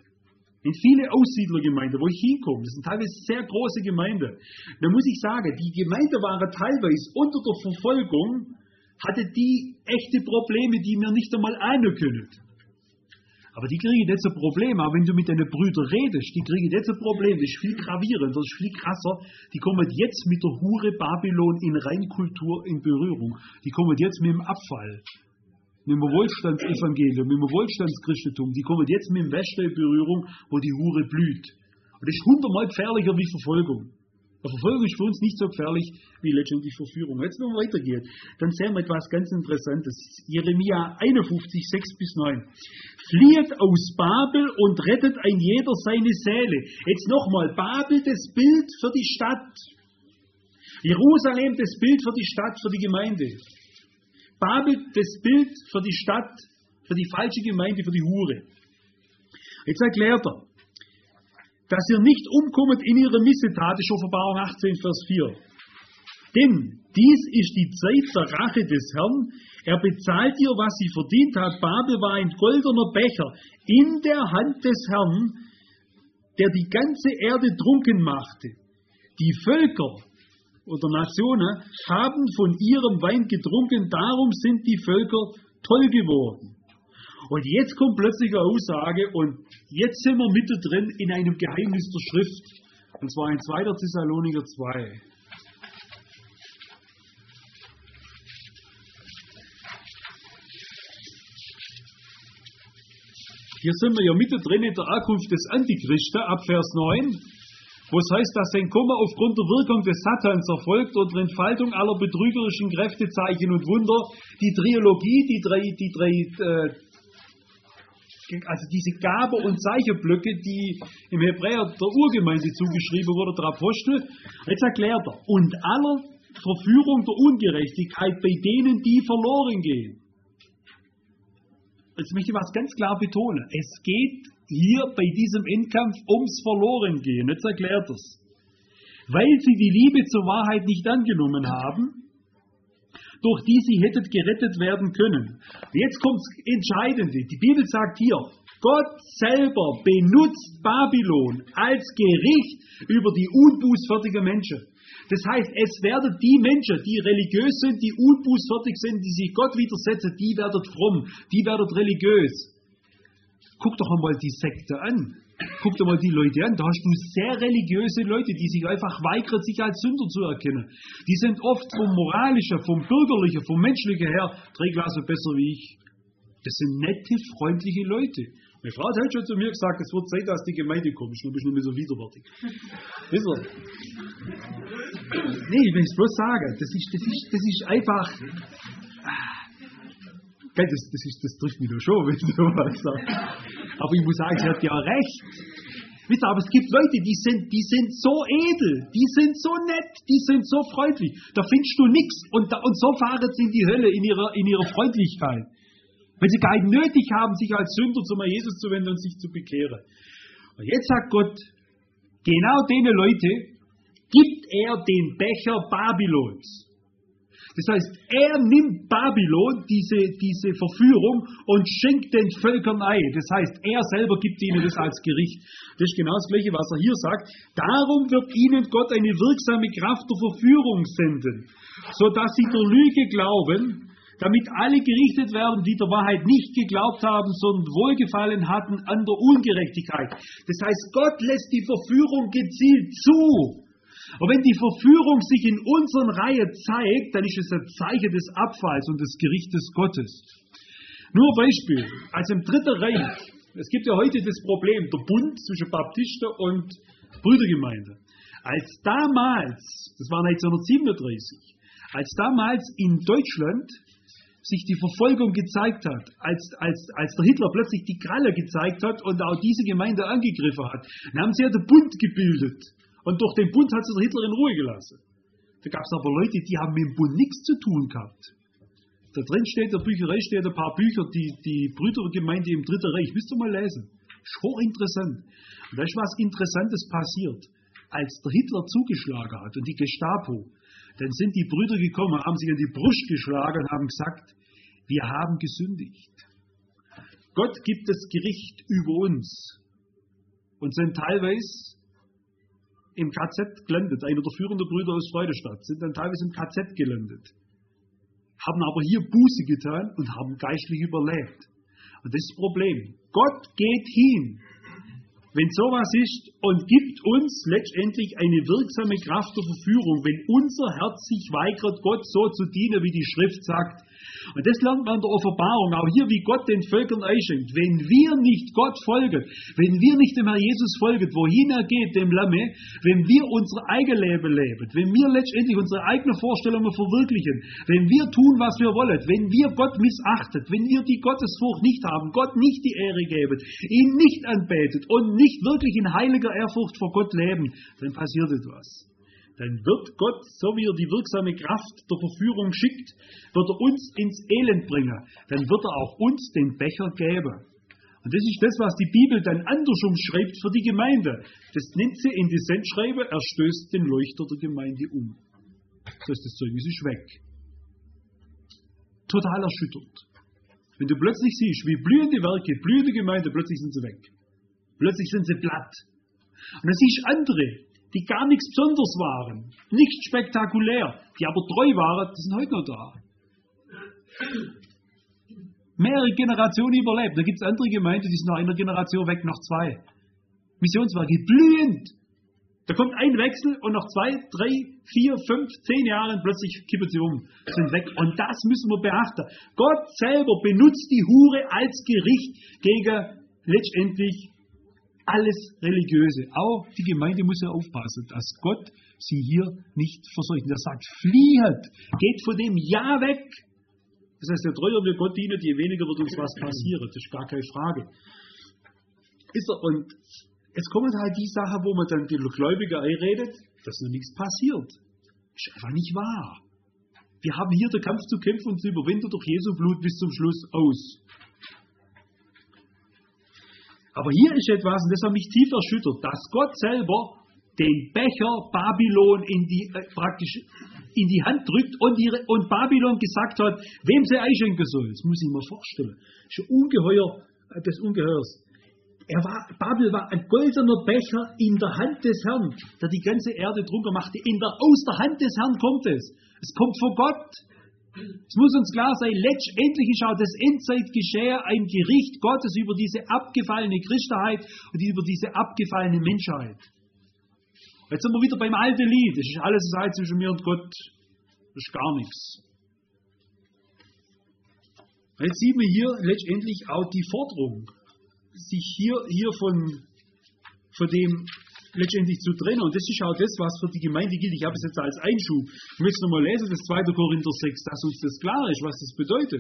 in viele Aussiedlergemeinden, wo ich hinkomme, das sind teilweise sehr große Gemeinden, dann muss ich sagen, die Gemeinde waren teilweise unter der Verfolgung, hatte die echte Probleme, die mir nicht einmal ahnen können. Aber die kriegen jetzt ein Problem, auch wenn du mit deinen Brüdern redest, die kriegen jetzt ein Problem, das ist viel gravierender, das ist viel krasser, die kommen jetzt mit der Hure Babylon in Reinkultur in Berührung, die kommen jetzt mit dem Abfall. Mit dem Wohlstandsevangelium, mit dem Wohlstandschristentum, die kommen jetzt mit dem Westen in Berührung, wo die Hure blüht. Und das ist 100-mal gefährlicher wie Verfolgung. Die Verfolgung ist für uns nicht so gefährlich wie letztendlich Verführung. Jetzt, wenn wir weitergehen, dann sehen wir etwas ganz Interessantes. Jeremia 51, 6-9. Flieht aus Babel und rettet ein jeder seine Seele. Jetzt nochmal, Babel das Bild für die Stadt. Jerusalem das Bild für die Stadt, für die Gemeinde. Babel das Bild für die Stadt, für die falsche Gemeinde, für die Hure. Jetzt erklärt er, dass ihr nicht umkommt in ihre Missetat, ist Offenbarung 18, Vers 4. Denn dies ist die Zeit der Rache des Herrn. Er bezahlt ihr, was sie verdient hat. Babel war ein goldener Becher in der Hand des Herrn, der die ganze Erde trunken machte. Die Völker oder Nationen haben von ihrem Wein getrunken, darum sind die Völker toll geworden. Und jetzt kommt plötzlich eine Aussage und jetzt sind wir mittendrin in einem Geheimnis der Schrift. Und zwar in 2. Thessalonicher 2. Hier sind wir ja mittendrin in der Ankunft des Antichristen, ab Vers 9, wo es heißt, dass sein Kommen aufgrund der Wirkung des Satans erfolgt unter Entfaltung aller betrügerischen Kräfte, Zeichen und Wunder. Die Trilogie, also diese Gabe- und Zeichenblöcke, die im Hebräer der Urgemeinde zugeschrieben wurde, der Apostel. Jetzt erklärt er, und aller Verführung der Ungerechtigkeit bei denen, die verloren gehen. Jetzt möchte ich was ganz klar betonen. Es geht hier bei diesem Endkampf ums Verlorengehen. Jetzt erklärt er es. Weil sie die Liebe zur Wahrheit nicht angenommen haben, durch die sie hättet gerettet werden können. Jetzt kommt das Entscheidende. Die Bibel sagt hier, Gott selber benutzt Babylon als Gericht über die unbußfertigen Menschen. Das heißt, es werden die Menschen, die religiös sind, die unbußfertig sind, die sich Gott widersetzen, die werden fromm, die werden religiös. Guck doch einmal die Sekte an. Guck dir mal die Leute an. Da hast du sehr religiöse Leute, die sich einfach weigern, sich als Sünder zu erkennen. Die sind oft vom Moralischen, vom Bürgerlichen, vom Menschlichen her 3 Klassen besser wie ich. Das sind nette, freundliche Leute. Meine Frau hat heute schon zu mir gesagt, es wird Zeit, dass die Gemeinde kommt. Du bist nicht mehr so widerwärtig. Wisst ihr? Nee, ich will es bloß sagen. Das ist einfach... Das trifft mich doch schon, wenn du was sagst. Aber ich muss sagen, sie hat ja recht. Wisst ihr, aber es gibt Leute, die sind so edel, die sind so nett, die sind so freundlich. Da findest du nichts. Und so fahren sie in die Hölle in ihrer Freundlichkeit. Weil sie gar nicht nötig haben, sich als Sünder zum Herrn Jesus zu wenden und sich zu bekehren. Und jetzt sagt Gott, genau denen Leute gibt er den Becher Babylons. Das heißt, er nimmt Babylon, diese Verführung, und schenkt den Völkern ein. Das heißt, er selber gibt ihnen das als Gericht. Das ist genau das Gleiche, was er hier sagt. Darum wird ihnen Gott eine wirksame Kraft der Verführung senden, sodass sie der Lüge glauben, damit alle gerichtet werden, die der Wahrheit nicht geglaubt haben, sondern Wohlgefallen hatten an der Ungerechtigkeit. Das heißt, Gott lässt die Verführung gezielt zu. Und wenn die Verführung sich in unseren Reihen zeigt, dann ist es ein Zeichen des Abfalls und des Gerichtes Gottes. Nur ein Beispiel. Also im Dritten Reich, es gibt ja heute das Problem, der Bund zwischen Baptisten und Brüdergemeinde. Als damals, das war 1937, als damals in Deutschland sich die Verfolgung gezeigt hat, als der Hitler plötzlich die Kralle gezeigt hat und auch diese Gemeinde angegriffen hat, dann haben sie ja den Bund gebildet. Und durch den Bund hat sich der Hitler in Ruhe gelassen. Da gab es aber Leute, die haben mit dem Bund nichts zu tun gehabt. Da drin steht, in der Bücherei steht ein paar Bücher, die Brüdergemeinde im Dritten Reich. Müsst ihr mal lesen. Ist hochinteressant. Und da ist was Interessantes passiert. Als der Hitler zugeschlagen hat und die Gestapo, dann sind die Brüder gekommen, haben sich an die Brust geschlagen und haben gesagt, wir haben gesündigt. Gott gibt das Gericht über uns. Und sind teilweise im KZ gelandet. Einer der führenden Brüder aus Freudenstadt sind dann teilweise im KZ gelandet. Haben aber hier Buße getan und haben geistlich überlebt. Und das ist das Problem. Gott geht hin, wenn sowas ist, und gibt uns letztendlich eine wirksame Kraft der Verführung, wenn unser Herz sich weigert, Gott so zu dienen, wie die Schrift sagt. Und das lernt man in der Offenbarung, auch hier, wie Gott den Völkern einschenkt. Wenn wir nicht Gott folgen, wenn wir nicht dem Herrn Jesus folgen, wohin er geht, dem Lamme, wenn wir unser eigenes Leben leben, wenn wir letztendlich unsere eigenen Vorstellungen verwirklichen, wenn wir tun, was wir wollen, wenn wir Gott missachtet, wenn wir die Gottesfurcht nicht haben, Gott nicht die Ehre geben, ihn nicht anbetet und nicht wirklich in heiliger Ehrfurcht vor Gott leben, dann passiert etwas. Dann wird Gott, so wie er die wirksame Kraft der Verführung schickt, wird er uns ins Elend bringen. Dann wird er auch uns den Becher geben. Und das ist das, was die Bibel dann anders umschreibt für die Gemeinde. Das nimmt sie in die Sendschreibe, er stößt den Leuchter der Gemeinde um. So ist das Zeugnis ist weg. Total erschüttert. Wenn du plötzlich siehst, wie blühende Werke, blühende Gemeinde, plötzlich sind sie weg. Plötzlich sind sie platt. Und dann siehst du andere, die gar nichts Besonderes waren, nicht spektakulär, die aber treu waren, die sind heute noch da. Mehrere Generationen überlebt. Da gibt es andere Gemeinden, die sind nach einer Generation weg, noch 2. Missionswerke, blühend. Da kommt ein Wechsel und nach 2, 3, 4, 5, 10 Jahren plötzlich kippen sie um, sind weg. Und das müssen wir beachten. Gott selber benutzt die Hure als Gericht gegen letztendlich alles Religiöse. Auch die Gemeinde muss ja aufpassen, dass Gott sie hier nicht verseucht. Und er sagt, fliehet, geht von dem Ja weg. Das heißt, je treuer wir Gott dienen, je weniger wird uns was passieren. Das ist gar keine Frage. Und jetzt kommen halt die Sachen, wo man dann die Gläubigen einredet, dass noch nichts passiert. Das ist einfach nicht wahr. Wir haben hier den Kampf zu kämpfen und zu überwinden durch Jesu Blut bis zum Schluss aus. Aber hier ist etwas, und das hat mich tief erschüttert, dass Gott selber den Becher Babylon praktisch in die Hand drückt und Babylon gesagt hat, wem sie einschenken soll. Das muss ich mir vorstellen. Das ist ein Ungeheuer des Ungeheuers. Babel war ein goldener Becher in der Hand des Herrn, der die ganze Erde drunter machte. Aus der Hand des Herrn kommt es. Es kommt von Gott. Es muss uns klar sein, letztendlich ist auch das Endzeitgeschehen ein Gericht Gottes über diese abgefallene Christenheit und über diese abgefallene Menschheit. Jetzt sind wir wieder beim alten Lied. Das ist alles Zeit zwischen mir und Gott. Das ist gar nichts. Jetzt sieht man hier letztendlich auch die Forderung, sich hier von dem letztendlich zu trennen. Und das ist auch das, was für die Gemeinde gilt. Ich habe es jetzt als Einschub. Ich möchte es nochmal lesen, das 2. Korinther 6, dass uns das klar ist, was das bedeutet.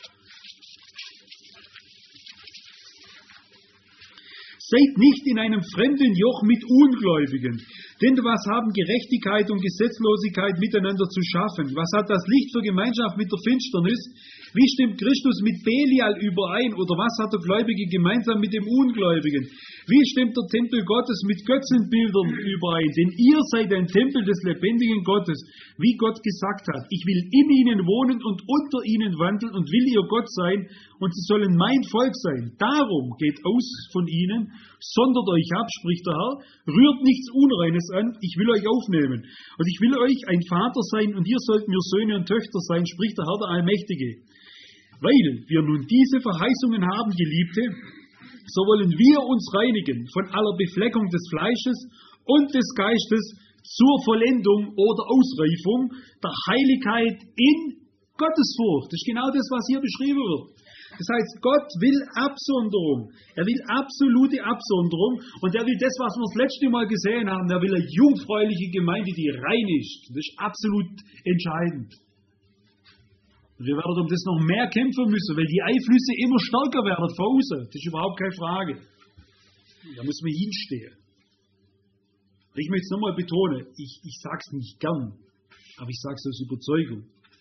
Seid nicht in einem fremden Joch mit Ungläubigen. Denn was haben Gerechtigkeit und Gesetzlosigkeit miteinander zu schaffen? Was hat das Licht für Gemeinschaft mit der Finsternis? Wie stimmt Christus mit Belial überein? Oder was hat der Gläubige gemeinsam mit dem Ungläubigen? Wie stimmt der Tempel Gottes mit Götzenbildern überein? Denn ihr seid ein Tempel des lebendigen Gottes, wie Gott gesagt hat. Ich will in ihnen wohnen und unter ihnen wandeln und will ihr Gott sein und sie sollen mein Volk sein. Darum geht aus von ihnen, sondert euch ab, spricht der Herr, rührt nichts Unreines an, ich will euch aufnehmen. Und ich will euch ein Vater sein und ihr sollt mir Söhne und Töchter sein, spricht der Herr, der Allmächtige. Weil wir nun diese Verheißungen haben, Geliebte, so wollen wir uns reinigen von aller Befleckung des Fleisches und des Geistes zur Vollendung oder Ausreifung der Heiligkeit in Gottesfurcht. Das ist genau das, was hier beschrieben wird. Das heißt, Gott will Absonderung. Er will absolute Absonderung. Und er will das, was wir das letzte Mal gesehen haben, er will eine jungfräuliche Gemeinde, die rein ist. Das ist absolut entscheidend. Und wir werden um das noch mehr kämpfen müssen, weil die Einflüsse immer stärker werden von außen. Das ist überhaupt keine Frage. Da muss man hinstehen. Ich möchte es nochmal betonen, ich sage es nicht gern, aber ich sage es aus Überzeugung.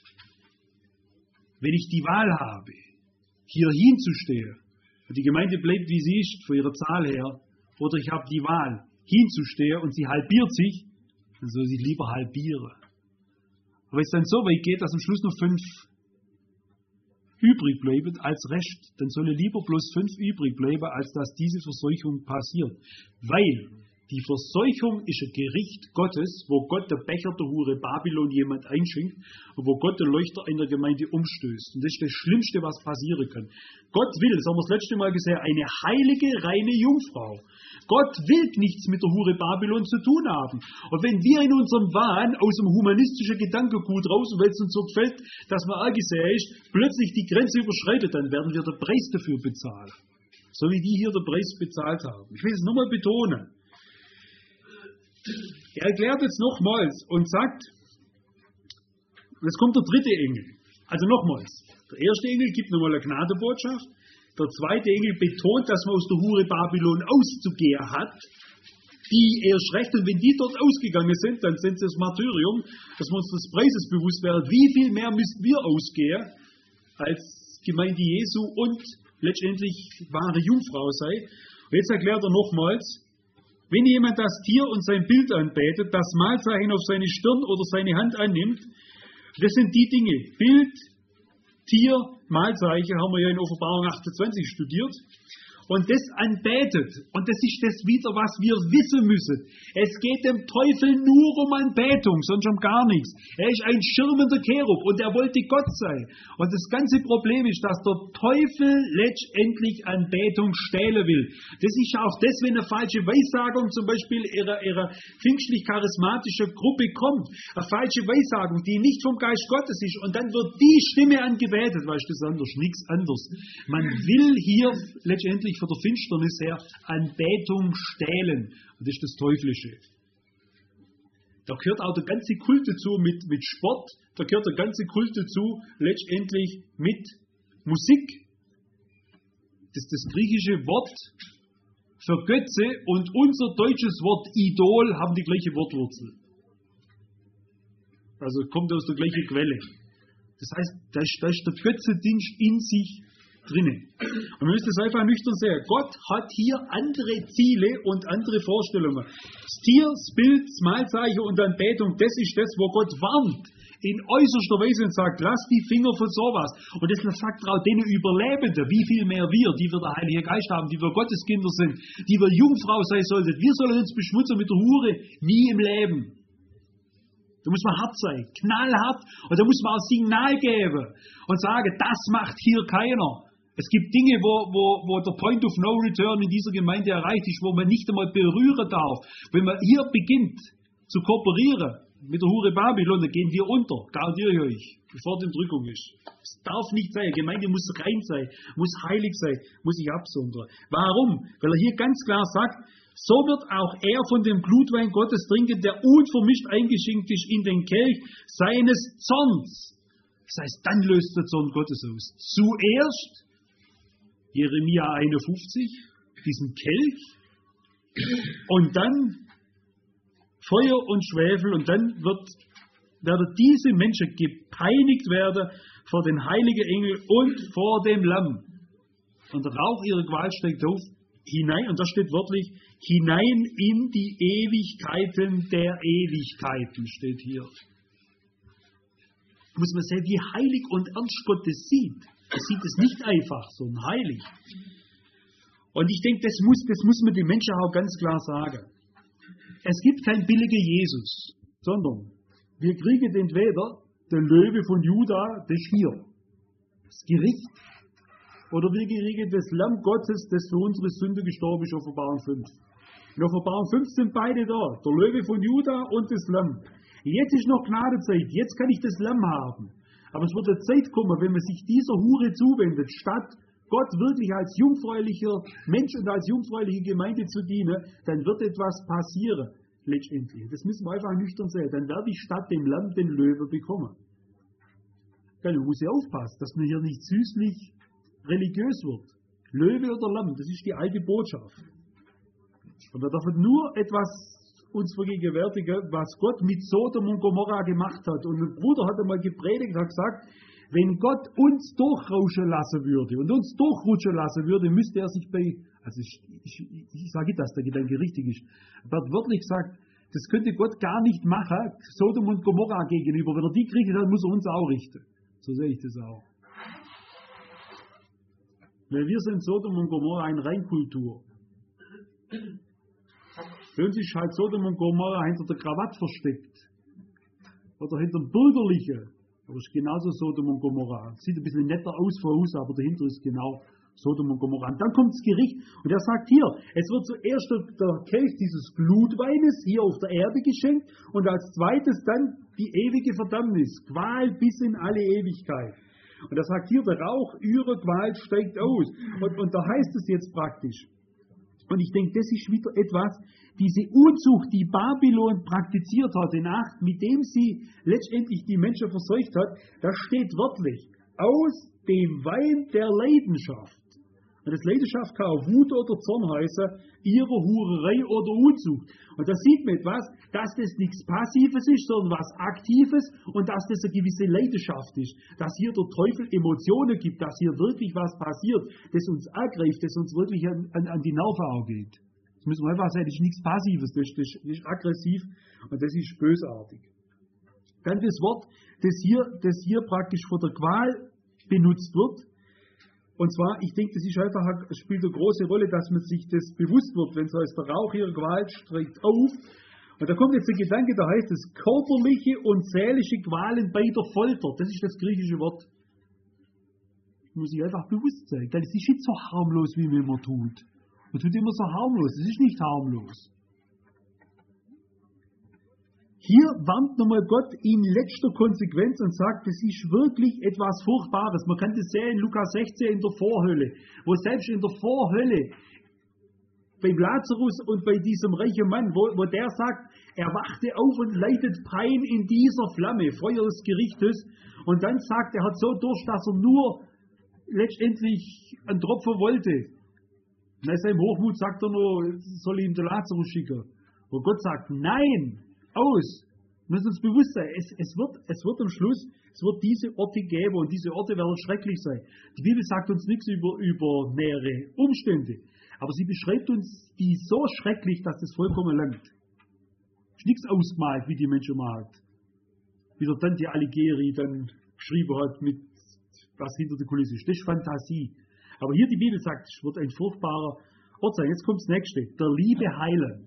Wenn ich die Wahl habe, hier hinzustehen, und die Gemeinde bleibt, wie sie ist, von ihrer Zahl her, oder ich habe die Wahl, hinzustehen und sie halbiert sich, dann soll sie lieber halbieren. Aber wenn es dann so weit geht, dass am Schluss noch 5 übrig bleiben als Rest, dann soll lieber bloß 5 übrig bleiben, als dass diese Verseuchung passiert. Weil die Verseuchung ist ein Gericht Gottes, wo Gott der Becher der Hure Babylon jemand einschenkt und wo Gott den Leuchter in der Gemeinde umstößt. Und das ist das Schlimmste, was passieren kann. Gott will, das haben wir das letzte Mal gesehen, eine heilige, reine Jungfrau. Gott will nichts mit der Hure Babylon zu tun haben. Und wenn wir in unserem Wahn aus dem humanistischen Gedankengut raus, und weil es uns so gefällt, dass man angesehen ist, plötzlich die Grenze überschreitet, dann werden wir den Preis dafür bezahlen. So wie die hier den Preis bezahlt haben. Ich will es nochmal betonen. Er erklärt jetzt nochmals und sagt, jetzt kommt der 3. Engel. Also nochmals, der 1. Engel gibt nochmal eine Gnadebotschaft, der 2. Engel betont, dass man aus der Hure Babylon auszugehen hat, die erst recht, und wenn die dort ausgegangen sind, dann sind sie das Martyrium, dass wir uns des Preises bewusst werden, wie viel mehr müssten wir ausgehen, als Gemeinde Jesu und letztendlich wahre Jungfrau sei. Und jetzt erklärt er nochmals, wenn jemand das Tier und sein Bild anbetet, das Mahlzeichen auf seine Stirn oder seine Hand annimmt, das sind die Dinge. Bild, Tier, Mahlzeichen haben wir ja in Offenbarung 28 studiert. Und das anbetet. Und das ist das wieder, was wir wissen müssen. Es geht dem Teufel nur um Anbetung, sonst um gar nichts. Er ist ein schirmender Cherub und er wollte Gott sein. Und das ganze Problem ist, dass der Teufel letztendlich Anbetung stehlen will. Das ist auch das, wenn eine falsche Weissagung zum Beispiel ihrer pfingstlich-charismatischen Gruppe kommt. Eine falsche Weissagung, die nicht vom Geist Gottes ist. Und dann wird die Stimme angebetet. Weißt du, das ist anders, nichts anderes. Man will hier letztendlich wirklich von der Finsternis her Anbetung stehlen. Und das ist das Teuflische. Da gehört auch der ganze Kult dazu mit Sport, da gehört der ganze Kult dazu letztendlich mit Musik. Das griechische Wort für Götze und unser deutsches Wort Idol haben die gleiche Wortwurzel. Also kommt aus der gleichen Quelle. Das heißt, da ist der Götzendienst in sich drinnen. Und wir müssen das einfach nüchtern sehen. Gott hat hier andere Ziele und andere Vorstellungen. Das Tier, das Bild, das Mahlzeichen und Anbetung, das ist das, wo Gott warnt. In äußerster Weise und sagt, lass die Finger von sowas. Und das sagt auch denen Überlebenden, wie viel mehr wir, die wir der Heilige Geist haben, die wir Gotteskinder sind, die wir Jungfrau sein sollten. Wir sollen uns beschmutzen mit der Hure, nie im Leben. Da muss man hart sein, knallhart. Und da muss man auch Signal geben und sagen, das macht hier keiner. Es gibt Dinge, wo der Point of No Return in dieser Gemeinde erreicht ist, wo man nicht einmal berühren darf. Wenn man hier beginnt zu kooperieren mit der Hure Babylon, dann gehen wir unter, garantiere ich euch, bevor die Entrückung ist. Es darf nicht sein, die Gemeinde muss rein sein, muss heilig sein, muss sich absondern. Warum? Weil er hier ganz klar sagt, so wird auch er von dem Blutwein Gottes trinken, der unvermischt eingeschenkt ist in den Kelch seines Zorns. Das heißt, dann löst der Zorn Gottes aus. Zuerst Jeremia 51, diesen Kelch, und dann Feuer und Schwefel, und dann werden diese Menschen gepeinigt werden vor den heiligen Engel und vor dem Lamm. Und der Rauch ihrer Gewalt steigt auf, hinein, und da steht wörtlich, hinein in die Ewigkeiten der Ewigkeiten, steht hier. Muss man sehen, wie heilig und ernst Gott das sieht. Er sieht es nicht einfach, sondern heilig. Und ich denke, das muss man den Menschen auch ganz klar sagen. Es gibt keinen billigen Jesus, sondern wir kriegen entweder den Löwe von Juda, das hier, das Gericht, oder wir kriegen das Lamm Gottes, das für unsere Sünde gestorben ist, Offenbarung 5. In Offenbarung 5 sind beide da, der Löwe von Juda und das Lamm. Jetzt ist noch Gnadezeit, jetzt kann ich das Lamm haben. Aber es wird eine Zeit kommen, wenn man sich dieser Hure zuwendet, statt Gott wirklich als jungfräulicher Mensch und als jungfräuliche Gemeinde zu dienen, dann wird etwas passieren, letztendlich. Das müssen wir einfach nüchtern sehen. Dann werde ich statt dem Lamm den Löwe bekommen. Dann muss ich aufpassen, dass man hier nicht süßlich religiös wird. Löwe oder Lamm, das ist die alte Botschaft. Und wir dürfen nur etwas uns vergegenwärtigen, was Gott mit Sodom und Gomorra gemacht hat. Und ein Bruder hat einmal gepredigt, hat gesagt, wenn Gott uns durchrauschen lassen würde und uns durchrutschen lassen würde, müsste er sich also ich sage das, der Gedanke richtig ist, wird wörtlich gesagt, das könnte Gott gar nicht machen, Sodom und Gomorra gegenüber. Wenn er die kriegt, dann muss er uns auch richten. So sehe ich das auch. Weil wir sind Sodom und Gomorra eine Reinkultur. Für uns ist halt Sodom und Gomorra hinter der Krawatte versteckt. Oder hinter dem Bürgerlichen. Aber es ist genauso Sodom und Gomorra. Sieht ein bisschen netter aus von außen, aber dahinter ist genau Sodom und Gomorra. Und dann kommt das Gericht und er sagt hier, es wird zuerst der Kelch dieses Blutweines hier auf der Erde geschenkt und als zweites dann die ewige Verdammnis. Qual bis in alle Ewigkeit. Und er sagt hier, der Rauch ihrer Qual steigt aus. Und da heißt es jetzt praktisch. Und ich denke, das ist wieder etwas, diese Unzucht, die Babylon praktiziert hat in Acht, mit dem sie letztendlich die Menschen verseucht hat, das steht wörtlich, aus dem Wein der Leidenschaft. Und das Leidenschaft kann auch Wut oder Zorn heißen, ihre Hurerei oder Unzucht. Und da sieht man etwas, dass das nichts Passives ist, sondern was Aktives und dass das eine gewisse Leidenschaft ist. Dass hier der Teufel Emotionen gibt, dass hier wirklich was passiert, das uns angreift, das uns wirklich an die Nerven auch geht. Das müssen wir einfach sagen, das ist nichts Passives, das ist aggressiv und das ist bösartig. Dann das Wort, das hier praktisch von der Qual benutzt wird. Und zwar, ich denke, das ist einfach, spielt eine große Rolle, dass man sich das bewusst wird, wenn es heißt, der Rauch ihrer Qual steigt auf. Und da kommt jetzt der Gedanke, da heißt es, körperliche und seelische Qualen bei der Folter. Das ist das griechische Wort. Das muss ich einfach bewusst sein. Das ist nicht so harmlos, wie man immer tut. Man tut immer so harmlos. Das ist nicht harmlos. Hier warnt nochmal Gott in letzter Konsequenz und sagt, es ist wirklich etwas Furchtbares. Man kann das sehen in Lukas 16 in der Vorhölle, wo selbst in der Vorhölle beim Lazarus und bei diesem reichen Mann, wo der sagt, er wachte auf und leidet Pein in dieser Flamme, Feuer des Gerichtes. Und dann sagt, er hat so Durst, dass er nur letztendlich einen Tropfen wollte. Und in seinem Hochmut sagt er nur, soll ihm der Lazarus schicken. Wo Gott sagt, nein, aus. Wir müssen uns bewusst sein, es wird am Schluss, es wird diese Orte geben und diese Orte werden schrecklich sein. Die Bibel sagt uns nichts über nähere Umstände, aber sie beschreibt uns die so schrecklich, dass das vollkommen langt. Es ist nichts ausgemalt, wie die Menschen malt. Wie der Tante Alighieri dann geschrieben hat, mit was hinter der Kulisse ist. Das ist Fantasie. Aber hier die Bibel sagt, es wird ein furchtbarer Ort sein. Jetzt kommt das nächste. Der Liebe Heiland.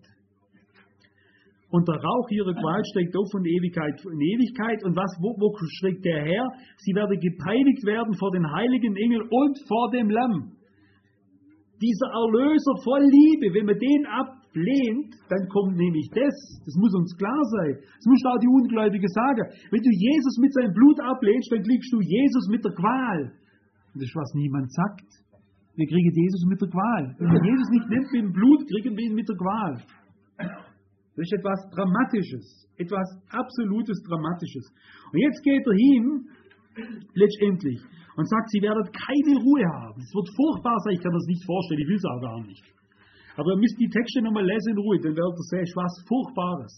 Und der Rauch ihrer Qual steigt auf von Ewigkeit in Ewigkeit. Und wo steigt der her? Sie werden gepeinigt werden vor den heiligen Engeln und vor dem Lamm. Dieser Erlöser voll Liebe, wenn man den ablehnt, dann kommt nämlich das muss uns klar sein. Das muss auch die Ungläubige sagen. Wenn du Jesus mit seinem Blut ablehnst, dann kriegst du Jesus mit der Qual. Und das ist, was niemand sagt. Wir kriegen Jesus mit der Qual. Wenn man Jesus nicht nimmt mit dem Blut, kriegen wir ihn mit der Qual. Das ist etwas Dramatisches, etwas absolutes Dramatisches. Und jetzt geht er hin, letztendlich, und sagt, sie werden keine Ruhe haben. Es wird furchtbar sein, ich kann das nicht vorstellen, ich will es auch gar nicht. Aber ihr müsst die Texte nochmal lesen in Ruhe, dann werdet ihr sehen, es ist was Furchtbares.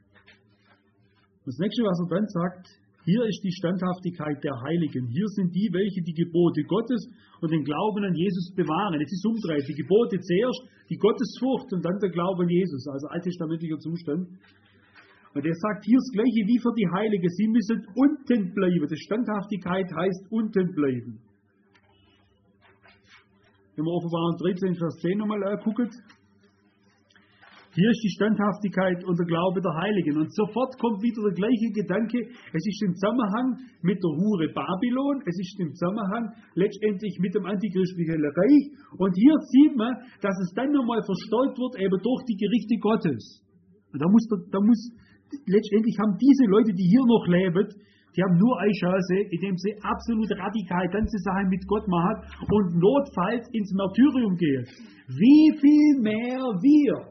Das nächste, was er dann sagt, hier ist die Standhaftigkeit der Heiligen. Hier sind die, welche die Gebote Gottes und den Glauben an Jesus bewahren. Es ist umgedreht. Die Gebote zuerst, die Gottesfurcht und dann der Glaube an Jesus, also alttestamentlicher Zustand. Und er sagt hier das Gleiche wie für die Heiligen. Sie müssen unten bleiben. Die Standhaftigkeit heißt unten bleiben. Wenn wir Offenbarung 13, Vers 10 nochmal gucken. Hier ist die Standhaftigkeit und der Glaube der Heiligen. Und sofort kommt wieder der gleiche Gedanke. Es ist im Zusammenhang mit der Hure Babylon. Es ist im Zusammenhang letztendlich mit dem antichristlichen Reich. Und hier sieht man, dass es dann nochmal verstärkt wird, eben durch die Gerichte Gottes. Und da muss letztendlich haben diese Leute, die hier noch leben, die haben nur eine Chance, indem sie absolut radikal ganze Sachen mit Gott machen und notfalls ins Martyrium gehen. Wie viel mehr wir?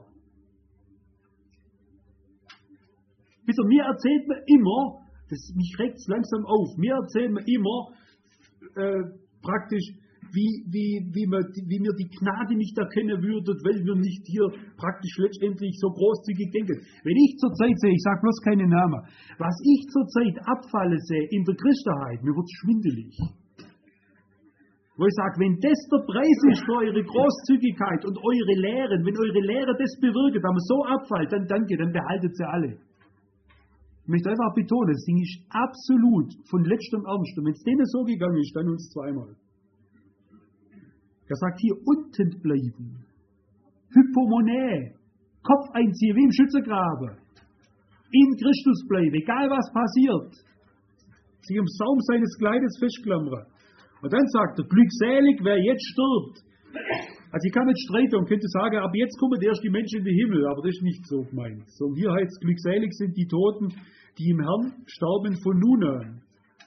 Bitte, mir erzählt man immer, mich regt es langsam auf, mir erzählt man immer praktisch, wie wir die Gnade nicht erkennen würden, weil wir nicht hier praktisch letztendlich so großzügig denken. Wenn ich zurzeit sehe, ich sage bloß keine Namen, was ich zurzeit abfalle sehe in der Christenheit, mir wird schwindelig. Wo ich sage, wenn das der Preis ist für eure Großzügigkeit und eure Lehren, wenn eure Lehre das bewirkt, dass man so abfällt, dann danke, dann behaltet sie alle. Ich möchte einfach betonen, das Ding ist absolut von letztem Ernst. Und wenn es denen so gegangen ist, dann uns zweimal. Er sagt hier, unten bleiben. Hypomone. Kopf einziehen, wie im Schützengraben. In Christus bleiben, egal was passiert. Sich im Saum seines Kleides festklammern. Und dann sagt er, glückselig, wer jetzt stirbt. Also ich kann nicht streiten und könnte sagen, ab jetzt kommen erst die Menschen in den Himmel, aber das ist nicht so gemeint. Sondern hier heißt es, glückselig sind die Toten, die im Herrn sterben von nun an.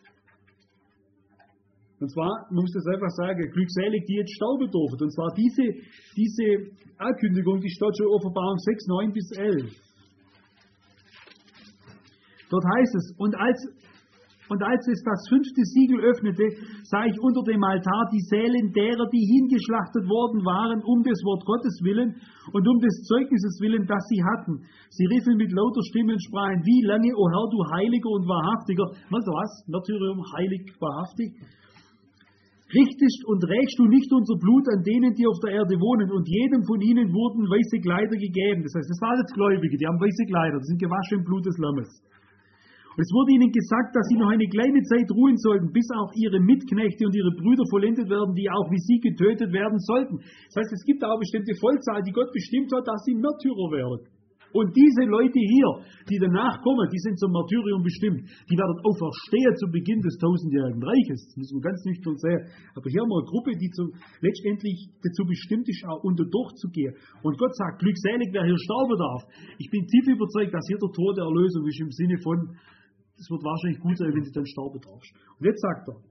Und zwar, man muss das einfach sagen, glückselig, die jetzt sterben dürfen. Und zwar diese Ankündigung, die steht schon in Offenbarung 6, 9 bis 11. Dort heißt es, und als es das 5. Siegel öffnete, sah ich unter dem Altar die Seelen derer, die hingeschlachtet worden waren, um des Wort Gottes willen und um des Zeugnisses willen, das sie hatten. Sie riefen mit lauter Stimme und sprachen, wie lange, o Herr, du Heiliger und Wahrhaftiger, was? Martyrium, heilig, wahrhaftig, richtest und rächst du nicht unser Blut an denen, die auf der Erde wohnen, und jedem von ihnen wurden weiße Kleider gegeben. Das heißt, das waren jetzt Gläubige, die haben weiße Kleider, die sind gewaschen im Blut des Lammes. Und es wurde ihnen gesagt, dass sie noch eine kleine Zeit ruhen sollten, bis auch ihre Mitknechte und ihre Brüder vollendet werden, die auch wie sie getötet werden sollten. Das heißt, es gibt auch eine bestimmte Vollzahl, die Gott bestimmt hat, dass sie Märtyrer werden. Und diese Leute hier, die danach kommen, die sind zum Martyrium bestimmt. Die werden auferstehen zu Beginn des 1000-jährigen Reiches. Das müssen wir ganz nüchtern sehen. Aber hier haben wir eine Gruppe, die letztendlich dazu bestimmt ist, auch unter durchzugehen. Und Gott sagt, glückselig, wer hier sterben darf. Ich bin tief überzeugt, dass hier der Tod der Erlösung ist, im Sinne von, es wird wahrscheinlich gut sein, wenn du dann sterben darfst. Und jetzt sagt er,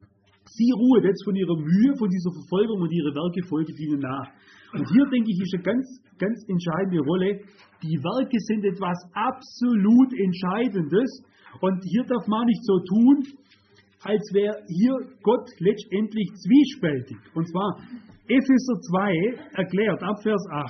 sie ruhen jetzt von ihrer Mühe, von dieser Verfolgung und ihre Werke folgen ihnen nach. Und hier, denke ich, ist eine ganz, ganz entscheidende Rolle. Die Werke sind etwas absolut Entscheidendes. Und hier darf man nicht so tun, als wäre hier Gott letztendlich zwiespältig. Und zwar Epheser 2 erklärt ab Vers 8.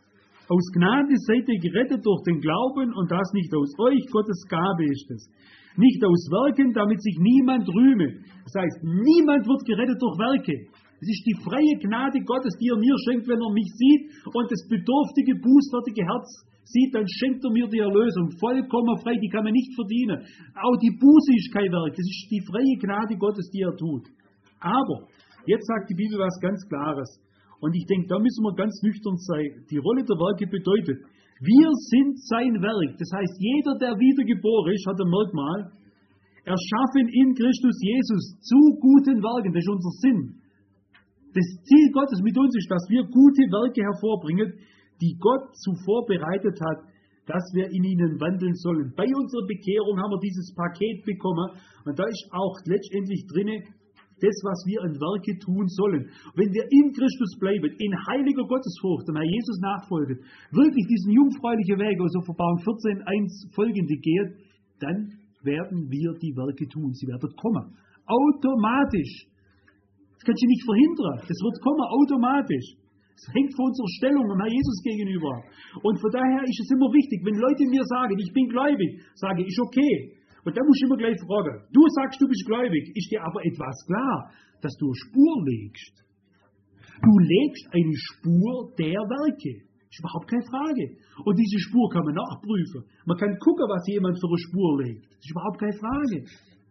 Aus Gnade seid ihr gerettet durch den Glauben und das nicht aus euch, Gottes Gabe ist es. Nicht aus Werken, damit sich niemand rühme. Das heißt, niemand wird gerettet durch Werke. Es ist die freie Gnade Gottes, die er mir schenkt, wenn er mich sieht und das bedürftige, bußfertige Herz sieht, dann schenkt er mir die Erlösung. Vollkommen frei, die kann man nicht verdienen. Auch die Buße ist kein Werk, das ist die freie Gnade Gottes, die er tut. Aber, jetzt sagt die Bibel was ganz Klares. Und ich denke, da müssen wir ganz nüchtern sein. Die Rolle der Werke bedeutet, wir sind sein Werk. Das heißt, jeder, der wiedergeboren ist, hat ein Merkmal. Erschaffen in Christus Jesus zu guten Werken. Das ist unser Sinn. Das Ziel Gottes mit uns ist, dass wir gute Werke hervorbringen, die Gott zuvor bereitet hat, dass wir in ihnen wandeln sollen. Bei unserer Bekehrung haben wir dieses Paket bekommen und da ist auch letztendlich drin, das, was wir an Werke tun sollen. Wenn wir in Christus bleiben, in heiliger Gottesfurcht und Jesus nachfolgen, wirklich diesen jungfräulichen Weg aus Offenbarung 14,1 folgende gehen, dann werden wir die Werke tun. Sie werden kommen. Automatisch. Das kannst du nicht verhindern. Das wird kommen automatisch. Es hängt von unserer Stellung am Herrn Jesus gegenüber. Und von daher ist es immer wichtig, wenn Leute mir sagen, ich bin gläubig, sage ich, okay. Und dann muss ich immer gleich fragen, du sagst, du bist gläubig, ist dir aber etwas klar, dass du eine Spur legst. Du legst eine Spur der Werke. Ist überhaupt keine Frage. Und diese Spur kann man nachprüfen. Man kann gucken, was jemand für eine Spur legt. Das ist überhaupt keine Frage.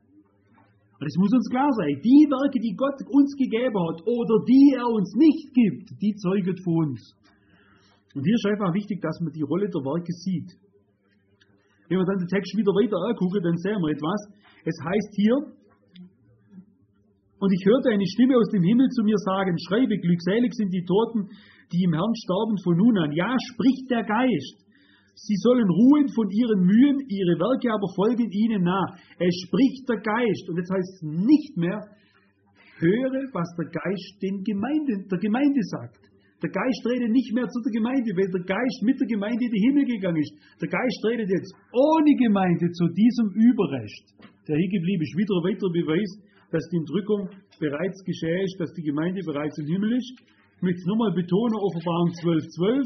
Und es muss uns klar sein, die Werke, die Gott uns gegeben hat oder die er uns nicht gibt, die zeugen von uns. Und hier ist einfach wichtig, dass man die Rolle der Werke sieht. Wenn wir dann den Text wieder weiter angucken, dann sehen wir etwas. Es heißt hier, und ich hörte eine Stimme aus dem Himmel zu mir sagen, schreibe, glückselig sind die Toten, die im Herrn sterben von nun an. Ja, spricht der Geist. Sie sollen ruhen von ihren Mühen, ihre Werke aber folgen ihnen nach. Es spricht der Geist. Und jetzt heißt es nicht mehr, höre, was der Geist der Gemeinde sagt. Der Geist redet nicht mehr zu der Gemeinde, weil der Geist mit der Gemeinde in den Himmel gegangen ist. Der Geist redet jetzt ohne Gemeinde zu diesem Überrest, der hier geblieben ist. Wieder ein weiterer Beweis, dass die Entrückung bereits geschehen ist, dass die Gemeinde bereits im Himmel ist. Ich möchte es nochmal betonen, Offenbarung 12,12.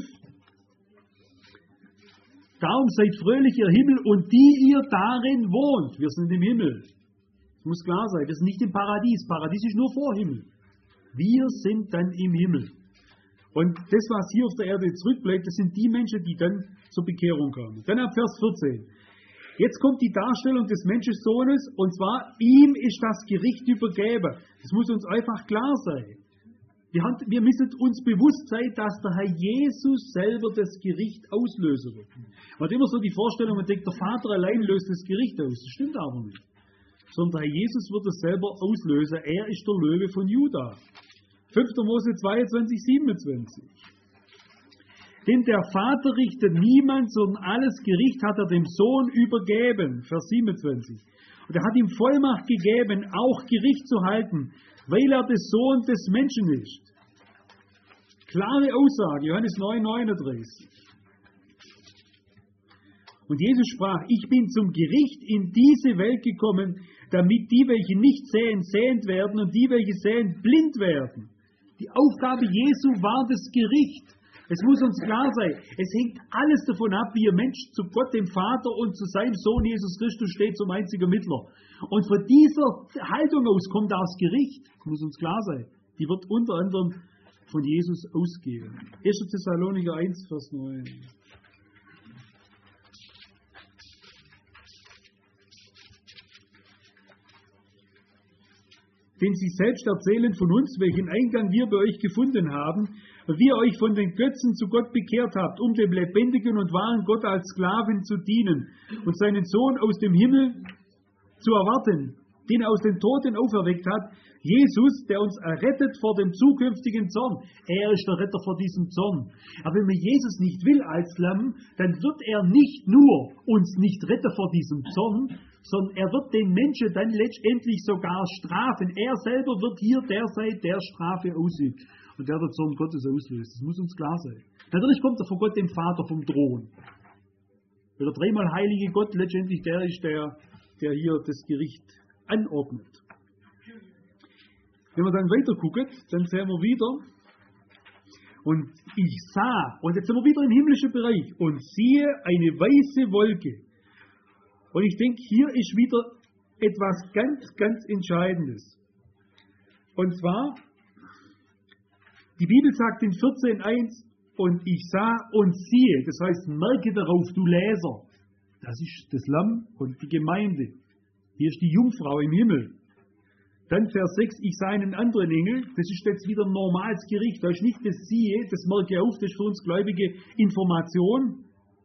Darum seid fröhlich, ihr Himmel, und die ihr darin wohnt. Wir sind im Himmel. Das muss klar sein, wir sind nicht im Paradies. Paradies ist nur vor Himmel. Wir sind dann im Himmel. Und das, was hier auf der Erde zurückbleibt, das sind die Menschen, die dann zur Bekehrung kommen. Dann ab Vers 14. Jetzt kommt die Darstellung des Menschensohnes, und zwar, ihm ist das Gericht übergeben. Das muss uns einfach klar sein. Wir müssen uns bewusst sein, dass der Herr Jesus selber das Gericht auslösen wird. Man hat immer so die Vorstellung, man denkt, der Vater allein löst das Gericht aus. Das stimmt aber nicht. Sondern der Herr Jesus wird es selber auslösen. Er ist der Löwe von Juda. 5. Mose 22, 27. Denn der Vater richtet niemand, sondern alles Gericht hat er dem Sohn übergeben. Vers 27. Und er hat ihm Vollmacht gegeben, auch Gericht zu halten, weil er der Sohn des Menschen ist. Klare Aussage, Johannes 9, 39. Und Jesus sprach, ich bin zum Gericht in diese Welt gekommen, damit die, welche nicht sehen, sehend werden und die, welche sehen, blind werden. Die Aufgabe Jesu war das Gericht. Es muss uns klar sein, es hängt alles davon ab, wie ein Mensch zu Gott, dem Vater und zu seinem Sohn Jesus Christus steht, zum einzigen Mittler. Und von dieser Haltung aus kommt das Gericht, das muss uns klar sein. Die wird unter anderem von Jesus ausgehen. 1. Thessalonicher 1, Vers 9. den sie selbst erzählen von uns, welchen Eingang wir bei euch gefunden haben, wie ihr euch von den Götzen zu Gott bekehrt habt, um dem lebendigen und wahren Gott als Sklaven zu dienen und seinen Sohn aus dem Himmel zu erwarten, den er aus den Toten auferweckt hat, Jesus, der uns errettet vor dem zukünftigen Zorn. Er ist der Retter vor diesem Zorn. Aber wenn man Jesus nicht will als Lamm, dann wird er nicht nur uns nicht retten vor diesem Zorn, sondern er wird den Menschen dann letztendlich sogar strafen. Er selber wird hier der sein, der Strafe ausübt und der Zorn Gottes auslöst. Das muss uns klar sein. Natürlich kommt er vor Gott, dem Vater, vom Thron. Weil der dreimal heilige Gott letztendlich der ist, der hier das Gericht anordnet. Wenn wir dann weiter gucken, dann sehen wir wieder, und ich sah, und jetzt sind wir wieder im himmlischen Bereich, und siehe eine weiße Wolke. Und ich denke, hier ist wieder etwas ganz, ganz Entscheidendes. Und zwar, die Bibel sagt in 14,1, und ich sah und siehe, das heißt, merke darauf, du Leser, das ist das Lamm und die Gemeinde. Hier ist die Jungfrau im Himmel. Dann Vers 6, ich sah einen anderen Engel, das ist jetzt wieder ein normales Gericht, da ist nicht das Siehe, das merke ich auf, das ist für uns Gläubige Information.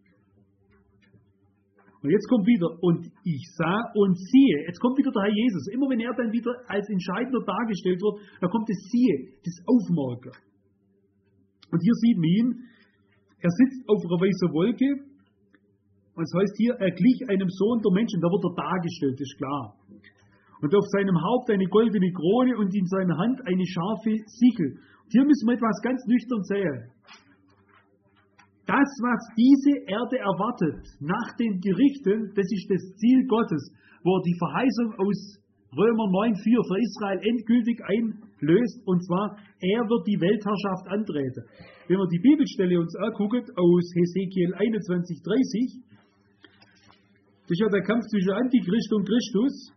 Und jetzt kommt wieder, und ich sah und siehe, jetzt kommt wieder der Herr Jesus. Immer wenn er dann wieder als entscheidender dargestellt wird, da kommt das Siehe, das Aufmerken. Und hier sieht man ihn, er sitzt auf einer weißen Wolke, und es heißt hier, er glich einem Sohn der Menschen, da wird er dargestellt, ist klar. Und auf seinem Haupt eine goldene Krone und in seiner Hand eine scharfe Sichel. Und hier müssen wir etwas ganz nüchtern sehen. Das, was diese Erde erwartet, nach den Gerichten, das ist das Ziel Gottes, wo er die Verheißung aus Römer 9,4 für Israel endgültig einlöst, und zwar, er wird die Weltherrschaft antreten. Wenn wir die Bibelstelle uns angucken, aus Hesekiel 21,30, das ist ja der Kampf zwischen Antichrist und Christus.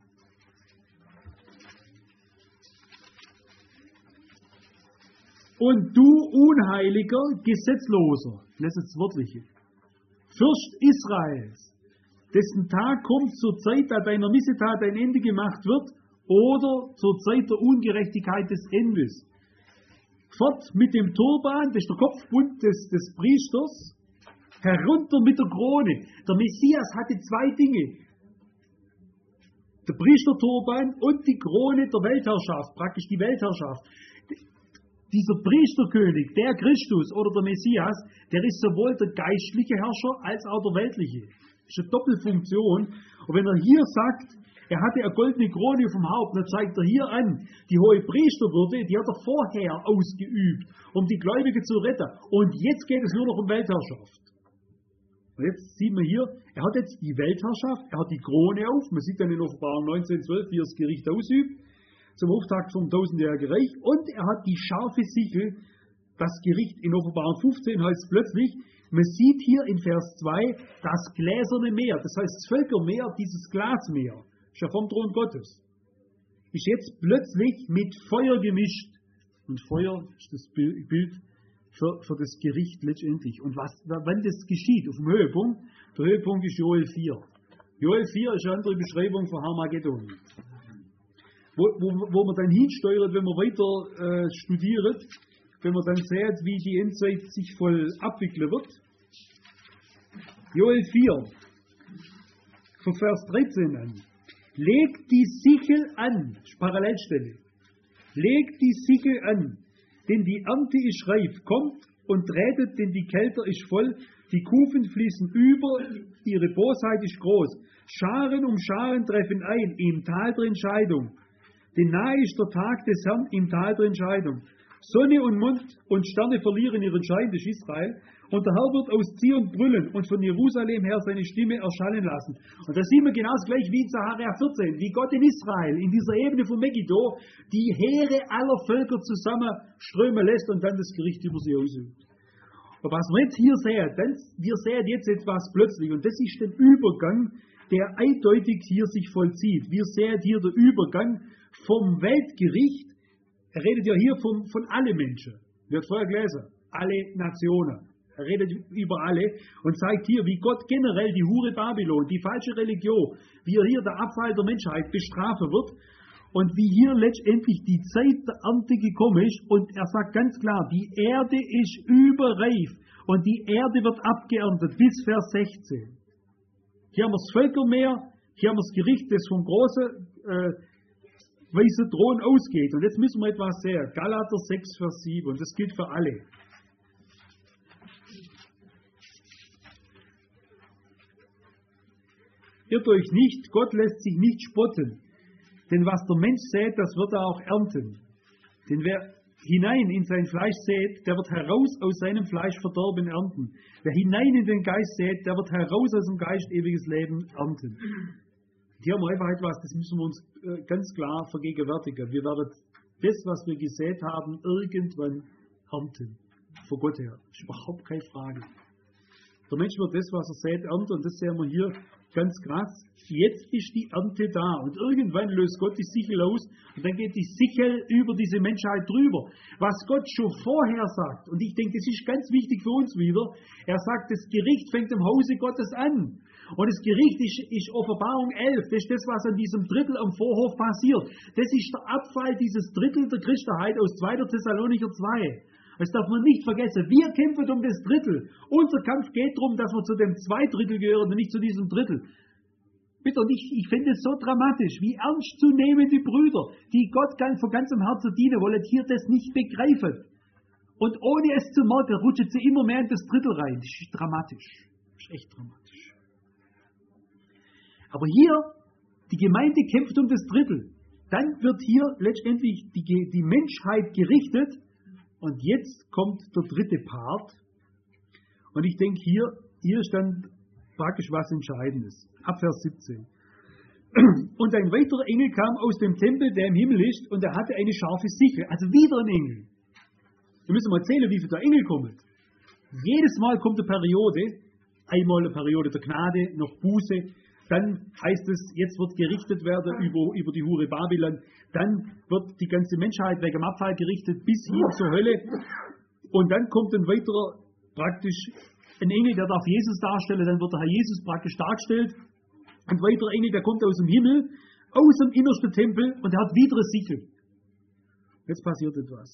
Und du unheiliger Gesetzloser, das ist das Wörtliche, Fürst Israels, dessen Tag kommt zur Zeit, da deiner Missetat ein Ende gemacht wird, oder zur Zeit der Ungerechtigkeit des Endes. Fort mit dem Turban, das ist der Kopfbund des Priesters, herunter mit der Krone. Der Messias hatte zwei Dinge. Der Priesterturban und die Krone der Weltherrschaft, praktisch die Weltherrschaft. Dieser Priesterkönig, der Christus oder der Messias, der ist sowohl der geistliche Herrscher als auch der weltliche. Das ist eine Doppelfunktion. Und wenn er hier sagt, er hatte eine goldene Krone vom Haupt, dann zeigt er hier an, die hohe Priesterwürde, die hat er vorher ausgeübt, um die Gläubigen zu retten. Und jetzt geht es nur noch um Weltherrschaft. Und jetzt sieht man hier, er hat jetzt die Weltherrschaft, er hat die Krone auf, man sieht dann in Offenbarung 19,12, wie er das Gericht ausübt, zum Auftakt vom 1000-jährigen Reich, und er hat die scharfe Sichel, das Gericht in Offenbarung 15 heißt plötzlich, man sieht hier in Vers 2 das gläserne Meer, das heißt das Völkermeer, dieses Glasmeer, ist ja vom Thron Gottes, ist jetzt plötzlich mit Feuer gemischt, und Feuer ist das Bild für das Gericht letztendlich. Und wann das geschieht, auf dem Höhepunkt, der Höhepunkt ist Joel 4. Joel 4 ist eine andere Beschreibung von Armageddon. Wo man dann hinsteuert, wenn man weiter studiert, wenn man dann sieht, wie die Endzeit sich voll abwickeln wird. Joel 4, von Vers 13 an. Legt die Sichel an, das ist Parallelstelle. Legt die Sichel an, denn die Ernte ist reif, kommt und tretet, denn die Kelter ist voll, die Kufen fließen über, ihre Bosheit ist groß. Scharen um Scharen treffen ein im Tal der Entscheidung. Denn nahe ist der Tag des Herrn im Tal der Entscheidung. Sonne und Mond und Sterne verlieren ihren Schein, das ist Israel. Und der Herr wird aus Zion brüllen und von Jerusalem her seine Stimme erschallen lassen. Und da sehen wir genauso gleich wie in Sacharja 14, wie Gott in Israel, in dieser Ebene von Megiddo, die Heere aller Völker zusammenströmen lässt und dann das Gericht über sie ausübt. Und was wir jetzt hier sehen, wir sehen jetzt etwas plötzlich, und das ist der Übergang, der eindeutig hier sich vollzieht. Wir sehen hier den Übergang vom Weltgericht, er redet ja hier von allen Menschen, wird vorher gelesen, alle Nationen, er redet über alle und zeigt hier, wie Gott generell die Hure Babylon, die falsche Religion, wie er hier der Abfall der Menschheit bestrafen wird. Und wie hier letztendlich die Zeit der Ernte gekommen ist, und er sagt ganz klar, die Erde ist überreif und die Erde wird abgeerntet, bis Vers 16. Hier haben wir das Völkermeer, hier haben wir das Gericht, das vom großen weißen Thron ausgeht. Und jetzt müssen wir etwas sehen. Galater 6, Vers 7, und das gilt für alle. Irrt euch nicht, Gott lässt sich nicht spotten. Denn was der Mensch sät, das wird er auch ernten. Denn wer hinein in sein Fleisch sät, der wird heraus aus seinem Fleisch Verderben ernten. Wer hinein in den Geist sät, der wird heraus aus dem Geist ewiges Leben ernten. Hier haben wir einfach etwas, das müssen wir uns ganz klar vergegenwärtigen. Wir werden das, was wir gesät haben, irgendwann ernten. Von Gott her. Das ist überhaupt keine Frage. Der Mensch wird das, was er sät, ernten. Und das sehen wir hier ganz krass. Jetzt ist die Ernte da. Und irgendwann löst Gott die Sichel aus. Und dann geht die Sichel über diese Menschheit drüber. Was Gott schon vorher sagt. Und ich denke, das ist ganz wichtig für uns wieder. Er sagt, das Gericht fängt im Hause Gottes an. Und das Gericht ist Offenbarung 11. Das ist das, was an diesem Drittel am Vorhof passiert. Das ist der Abfall dieses Drittel der Christenheit aus 2. Thessalonicher 2. Das darf man nicht vergessen. Wir kämpfen um das Drittel. Unser Kampf geht darum, dass wir zu dem 2 Drittel gehören und nicht zu diesem Drittel. Bitte, und ich finde es so dramatisch, wie ernstzunehmende Brüder, die Gott von ganzem Herzen dienen wollen, hier das nicht begreifen. Und ohne es zu merken, rutschen sie immer mehr in das Drittel rein. Das ist dramatisch. Das ist echt dramatisch. Aber hier, die Gemeinde kämpft um das Drittel. Dann wird hier letztendlich die Menschheit gerichtet. Und jetzt kommt der dritte Part. Und ich denke, hier stand praktisch was Entscheidendes. Ab Vers 17. Und ein weiterer Engel kam aus dem Tempel, der im Himmel ist, und er hatte eine scharfe Sichel. Also wieder ein Engel. Wir müssen mal zählen, wie viele der Engel kommen. Jedes Mal kommt eine Periode. Einmal eine Periode der Gnade, noch Buße. Dann heißt es, jetzt wird gerichtet werden über die Hure Babylon. Dann wird die ganze Menschheit wegen dem Abfall gerichtet bis hin zur Hölle. Und dann kommt ein weiterer, praktisch ein Engel, der darf Jesus darstellen. Dann wird der Herr Jesus praktisch dargestellt. Ein weiterer Engel, der kommt aus dem Himmel, aus dem innersten Tempel, und der hat wieder eine Sichel. Jetzt passiert etwas.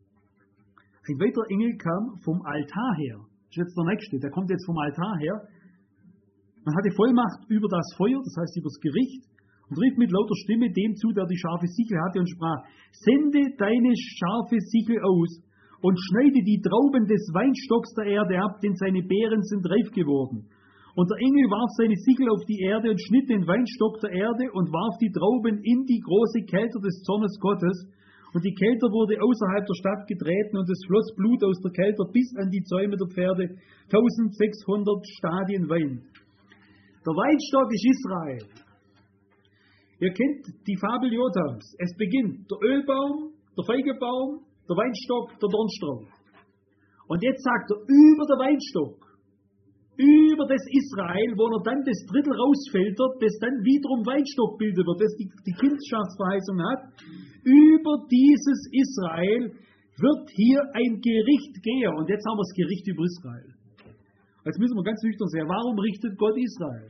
Ein weiterer Engel kam vom Altar her. Das ist jetzt der nächste. Der kommt jetzt vom Altar her. Man hatte Vollmacht über das Feuer, das heißt über das Gericht, und rief mit lauter Stimme dem zu, der die scharfe Sichel hatte, und sprach: Sende deine scharfe Sichel aus und schneide die Trauben des Weinstocks der Erde ab, denn seine Beeren sind reif geworden. Und der Engel warf seine Sichel auf die Erde und schnitt den Weinstock der Erde und warf die Trauben in die große Kelter des Zornes Gottes. Und die Kelter wurde außerhalb der Stadt getreten, und es floss Blut aus der Kelter bis an die Zäume der Pferde, 1600 Stadien Wein. Der Weinstock ist Israel. Ihr kennt die Fabel Jotams. Es beginnt der Ölbaum, der Feigenbaum, der Weinstock, der Dornstrauch. Und jetzt sagt er, über der Weinstock, über das Israel, wo er dann das Drittel rausfiltert, das dann wiederum Weinstock bildet wird, das die Kindschaftsverheißung hat, über dieses Israel wird hier ein Gericht gehen. Und jetzt haben wir das Gericht über Israel. Jetzt müssen wir ganz nüchtern sehen, warum richtet Gott Israel?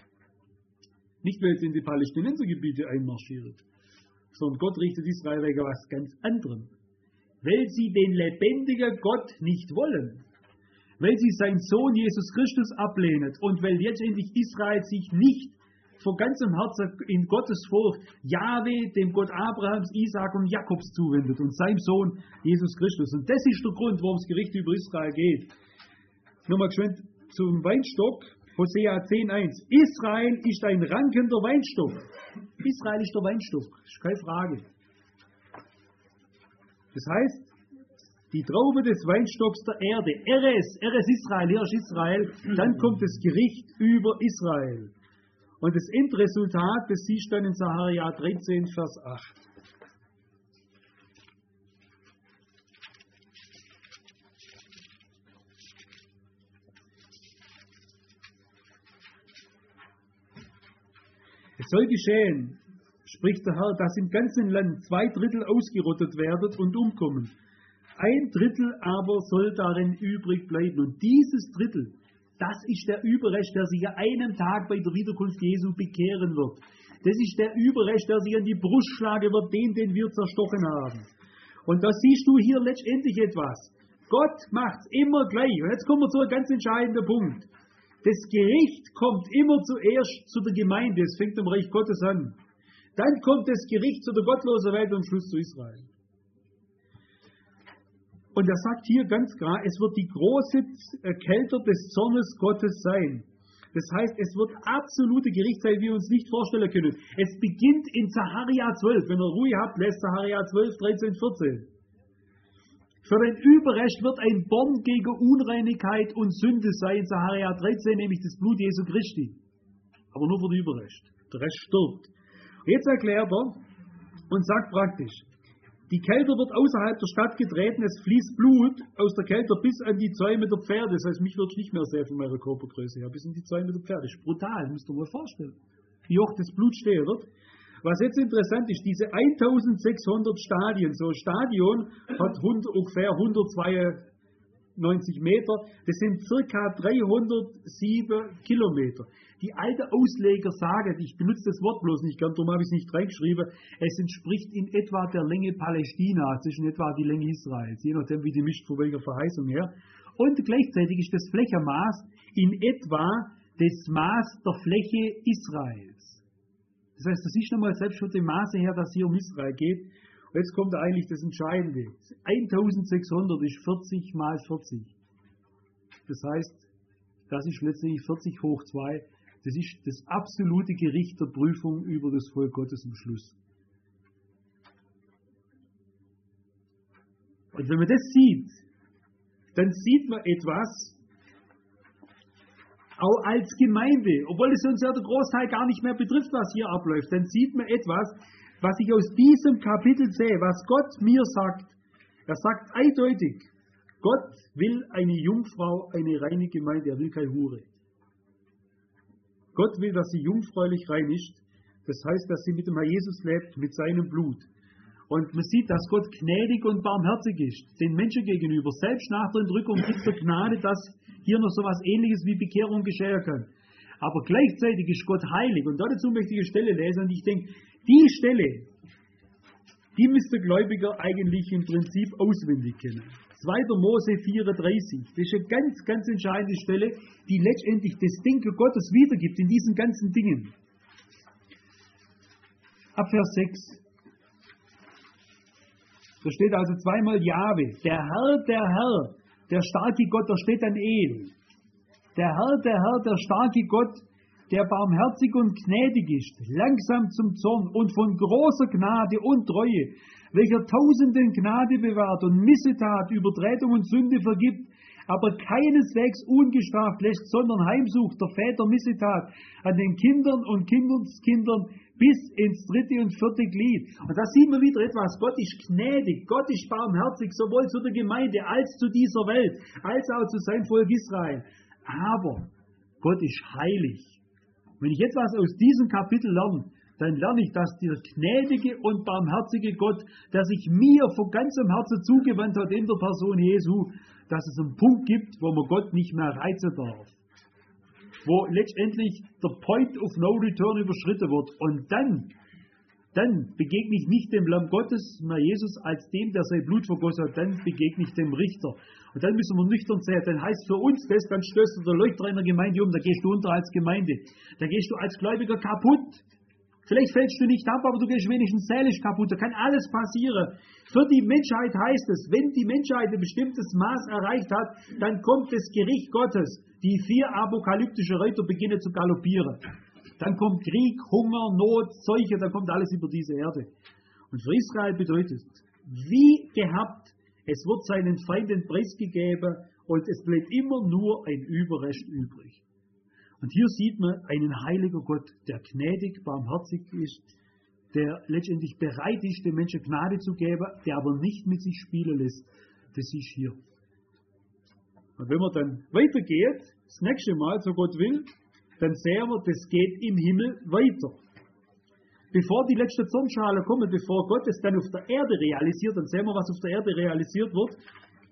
Nicht, weil es in die Palästinensergebiete einmarschiert, sondern Gott richtet Israel wegen was ganz anderem. Weil sie den lebendigen Gott nicht wollen. Weil sie seinen Sohn Jesus Christus ablehnen und weil letztendlich Israel sich nicht von ganzem Herzen in Gottes Furcht Jahwe, dem Gott Abrahams, Isaak und Jakobs zuwendet und seinem Sohn Jesus Christus. Und das ist der Grund, warum das Gericht über Israel geht. Nochmal geschwind zum Weinstock, Hosea 10,1. Israel ist ein rankender Weinstock. Israel ist der Weinstock, ist keine Frage. Das heißt, die Traube des Weinstocks der Erde, Eres Israel, hier ist Israel, dann kommt das Gericht über Israel. Und das Endresultat, das siehst du dann in Sacharja 13, Vers 8. Es soll geschehen, spricht der Herr, dass im ganzen Land 2 Drittel ausgerottet werden und umkommen. 1 Drittel aber soll darin übrig bleiben. Und dieses Drittel, das ist der Überrest, der sich an einem Tag bei der Wiederkunft Jesu bekehren wird. Das ist der Überrest, der sich an die Brust schlagen wird, den wir zerstochen haben. Und da siehst du hier letztendlich etwas. Gott macht's immer gleich. Und jetzt kommen wir zu einem ganz entscheidenden Punkt. Das Gericht kommt immer zuerst zu der Gemeinde. Es fängt am Reich Gottes an. Dann kommt das Gericht zu der gottlosen Welt und Schluss zu Israel. Und er sagt hier ganz klar, es wird die große Kälte des Zornes Gottes sein. Das heißt, es wird absolute Gericht sein, wie wir uns nicht vorstellen können. Es beginnt in Zacharia 12. Wenn ihr Ruhe habt, lest Zacharia 12, 13, 14. Für den Überrest wird ein Born gegen Unreinigkeit und Sünde sein, Zacharia 13, nämlich das Blut Jesu Christi. Aber nur für den Überrest. Der Rest stirbt. Und jetzt erklärt er und sagt praktisch, die Kälte wird außerhalb der Stadt getreten, es fließt Blut aus der Kälte bis an die Zäume der Pferde. Das heißt, mich wird es nicht mehr sehen von meiner Körpergröße her, bis an die Zäume der Pferde. Das ist brutal, müsst ihr mal vorstellen, wie hoch das Blut stehen wird. Was jetzt interessant ist, diese 1600 Stadien, so ein Stadion hat ungefähr 192 Meter, das sind circa 307 Kilometer. Die alten Ausleger sagen, ich benutze das Wort bloß nicht gern, darum habe ich es nicht reingeschrieben, es entspricht in etwa der Länge Palästinas, das ist in etwa die Länge Israels, je nachdem wie die mischt, von welcher Verheißung her. Und gleichzeitig ist das Flächenmaß in etwa das Maß der Fläche Israels. Das heißt, das ist nochmal selbst von dem Maße her, dass es hier um Israel geht. Und jetzt kommt eigentlich das Entscheidende. 1600 ist 40 mal 40. Das heißt, das ist letztendlich 40 hoch 2. Das ist das absolute Gericht der Prüfung über das Volk Gottes am Schluss. Und wenn man das sieht, dann sieht man etwas, auch als Gemeinde, obwohl es uns ja der Großteil gar nicht mehr betrifft, was hier abläuft, dann sieht man etwas, was ich aus diesem Kapitel sehe, was Gott mir sagt. Er sagt eindeutig, Gott will eine Jungfrau, eine reine Gemeinde, er will keine Hure. Gott will, dass sie jungfräulich rein ist. Das heißt, dass sie mit dem Herr Jesus lebt, mit seinem Blut. Und man sieht, dass Gott gnädig und barmherzig ist, den Menschen gegenüber. Selbst nach der Entrückung gibt es Gnade, dass hier noch so etwas Ähnliches wie Bekehrung geschehen kann. Aber gleichzeitig ist Gott heilig. Und dazu möchte ich eine Stelle lesen. Und ich denke, die Stelle, die müsste Gläubiger eigentlich im Prinzip auswendig kennen. 2. Mose 34. Das ist eine ganz, ganz entscheidende Stelle, die letztendlich das Denken Gottes wiedergibt in diesen ganzen Dingen. Ab Vers 6. Da steht also zweimal Jahwe. Der Herr, der starke Gott, da steht dann El. Der Herr, der starke Gott, der barmherzig und gnädig ist, langsam zum Zorn und von großer Gnade und Treue, welcher Tausenden Gnade bewahrt und Missetat, Übertretung und Sünde vergibt, aber keineswegs ungestraft lässt, sondern heimsucht der Väter Missetat an den Kindern und Kindeskindern bis ins 3. und 4. Glied. Und da sieht man wieder etwas. Gott ist gnädig, Gott ist barmherzig, sowohl zu der Gemeinde als zu dieser Welt, als auch zu seinem Volk Israel. Aber Gott ist heilig. Wenn ich etwas aus diesem Kapitel lerne, dann lerne ich, dass der gnädige und barmherzige Gott, der sich mir von ganzem Herzen zugewandt hat in der Person Jesu, dass es einen Punkt gibt, wo man Gott nicht mehr reizen darf. Wo letztendlich der Point of No Return überschritten wird. Und dann begegne ich nicht dem Lamm Gottes, mehr Jesus, als dem, der sein Blut vergossen hat, dann begegne ich dem Richter. Und dann müssen wir nüchtern sehen, dann heißt für uns das, dann stößt der Leuchter in der Gemeinde um, da gehst du unter als Gemeinde. Da gehst du als Gläubiger kaputt. Vielleicht fällst du nicht ab, aber du gehst wenigstens seelisch kaputt. Da kann alles passieren. Für die Menschheit heißt es, wenn die Menschheit ein bestimmtes Maß erreicht hat, dann kommt das Gericht Gottes. Die 4 apokalyptische Reiter beginnen zu galoppieren. Dann kommt Krieg, Hunger, Not, Seuche, dann kommt alles über diese Erde. Und für Israel bedeutet es, wie gehabt, es wird seinen Feinden preisgegeben und es bleibt immer nur ein Überrest übrig. Und hier sieht man einen heiligen Gott, der gnädig, barmherzig ist, der letztendlich bereit ist, den Menschen Gnade zu geben, der aber nicht mit sich spielen lässt. Das ist hier. Und wenn man dann weitergeht, das nächste Mal, so Gott will, dann sehen wir, das geht im Himmel weiter. Bevor die letzte Zornschale kommt, bevor Gott es dann auf der Erde realisiert, dann sehen wir, was auf der Erde realisiert wird.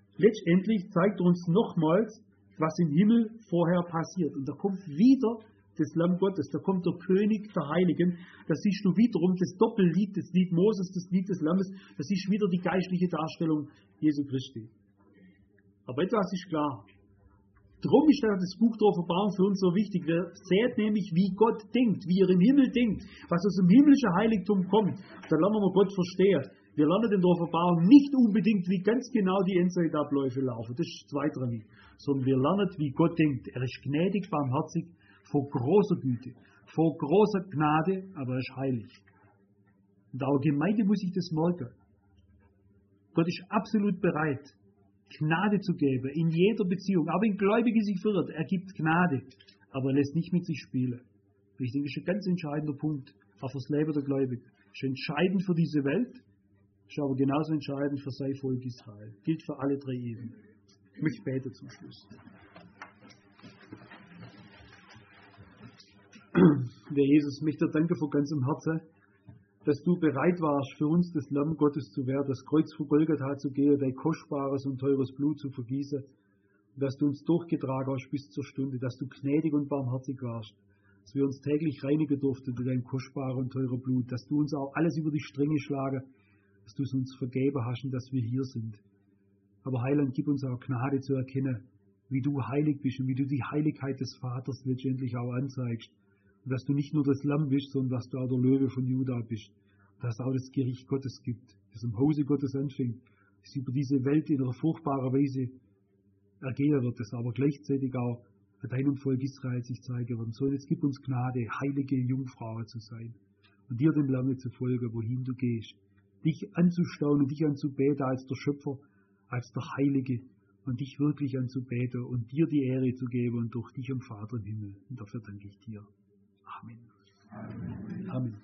Letztendlich zeigt er uns nochmals, was im Himmel vorher passiert. Und da kommt wieder das Lamm Gottes, da kommt der König der Heiligen. Da siehst du wiederum das Doppellied, das Lied Moses, das Lied des Lammes, das ist wieder die geistliche Darstellung Jesu Christi. Aber etwas ist klar. Darum ist das Buch der Offenbarung für uns so wichtig. Wir sehen nämlich, wie Gott denkt, wie er im Himmel denkt, was aus dem himmlischen Heiligtum kommt. Da lernen wir Gott verstehen. Wir lernen in der Offenbarung nicht unbedingt, wie ganz genau die Endzeitabläufe laufen. Das ist zweitrangig. Sondern wir lernen, wie Gott denkt. Er ist gnädig, barmherzig, vor großer Güte, vor großer Gnade, aber er ist heilig. Und auch Gemeinde muss sich das merken. Gott ist absolut bereit, Gnade zu geben, in jeder Beziehung. Aber wenn Gläubige sich verirrt, er gibt Gnade, aber er lässt nicht mit sich spielen. Ich denke, das ist ein ganz entscheidender Punkt, auch fürs Leben der Gläubigen. Das ist entscheidend für diese Welt, ist aber genauso entscheidend für sein Volk Israel. Gilt für alle drei Ebenen. Ich möchte beten zum Schluss. Herr Jesus, ich möchte dir danken von ganzem Herzen, dass du bereit warst, für uns das Lamm Gottes zu werden, das Kreuz vor Golgatha zu gehen, dein kostbares und teures Blut zu vergießen, und dass du uns durchgetragen hast bis zur Stunde, dass du gnädig und barmherzig warst, dass wir uns täglich reinigen durften durch dein kostbares und teures Blut, dass du uns auch alles über die Stränge schlagen, dass du es uns vergeben hast und dass wir hier sind. Aber Heiland, gib uns auch Gnade zu erkennen, wie du heilig bist und wie du die Heiligkeit des Vaters letztendlich auch anzeigst. Und dass du nicht nur das Lamm bist, sondern dass du auch der Löwe von Juda bist. Und dass es auch das Gericht Gottes gibt, das im Hause Gottes anfängt, das über diese Welt in einer furchtbaren Weise ergehen wird, das aber gleichzeitig auch für deinem Volk Israel sich zeigen wird. So, jetzt gib uns Gnade, heilige Jungfrau zu sein und dir dem Lamme zu folgen, wohin du gehst. Dich anzustaunen, dich anzubeten als der Schöpfer, als der Heilige und dich wirklich anzubeten und dir die Ehre zu geben und durch dich am Vater im Himmel. Und dafür danke ich dir. Amen. Amen.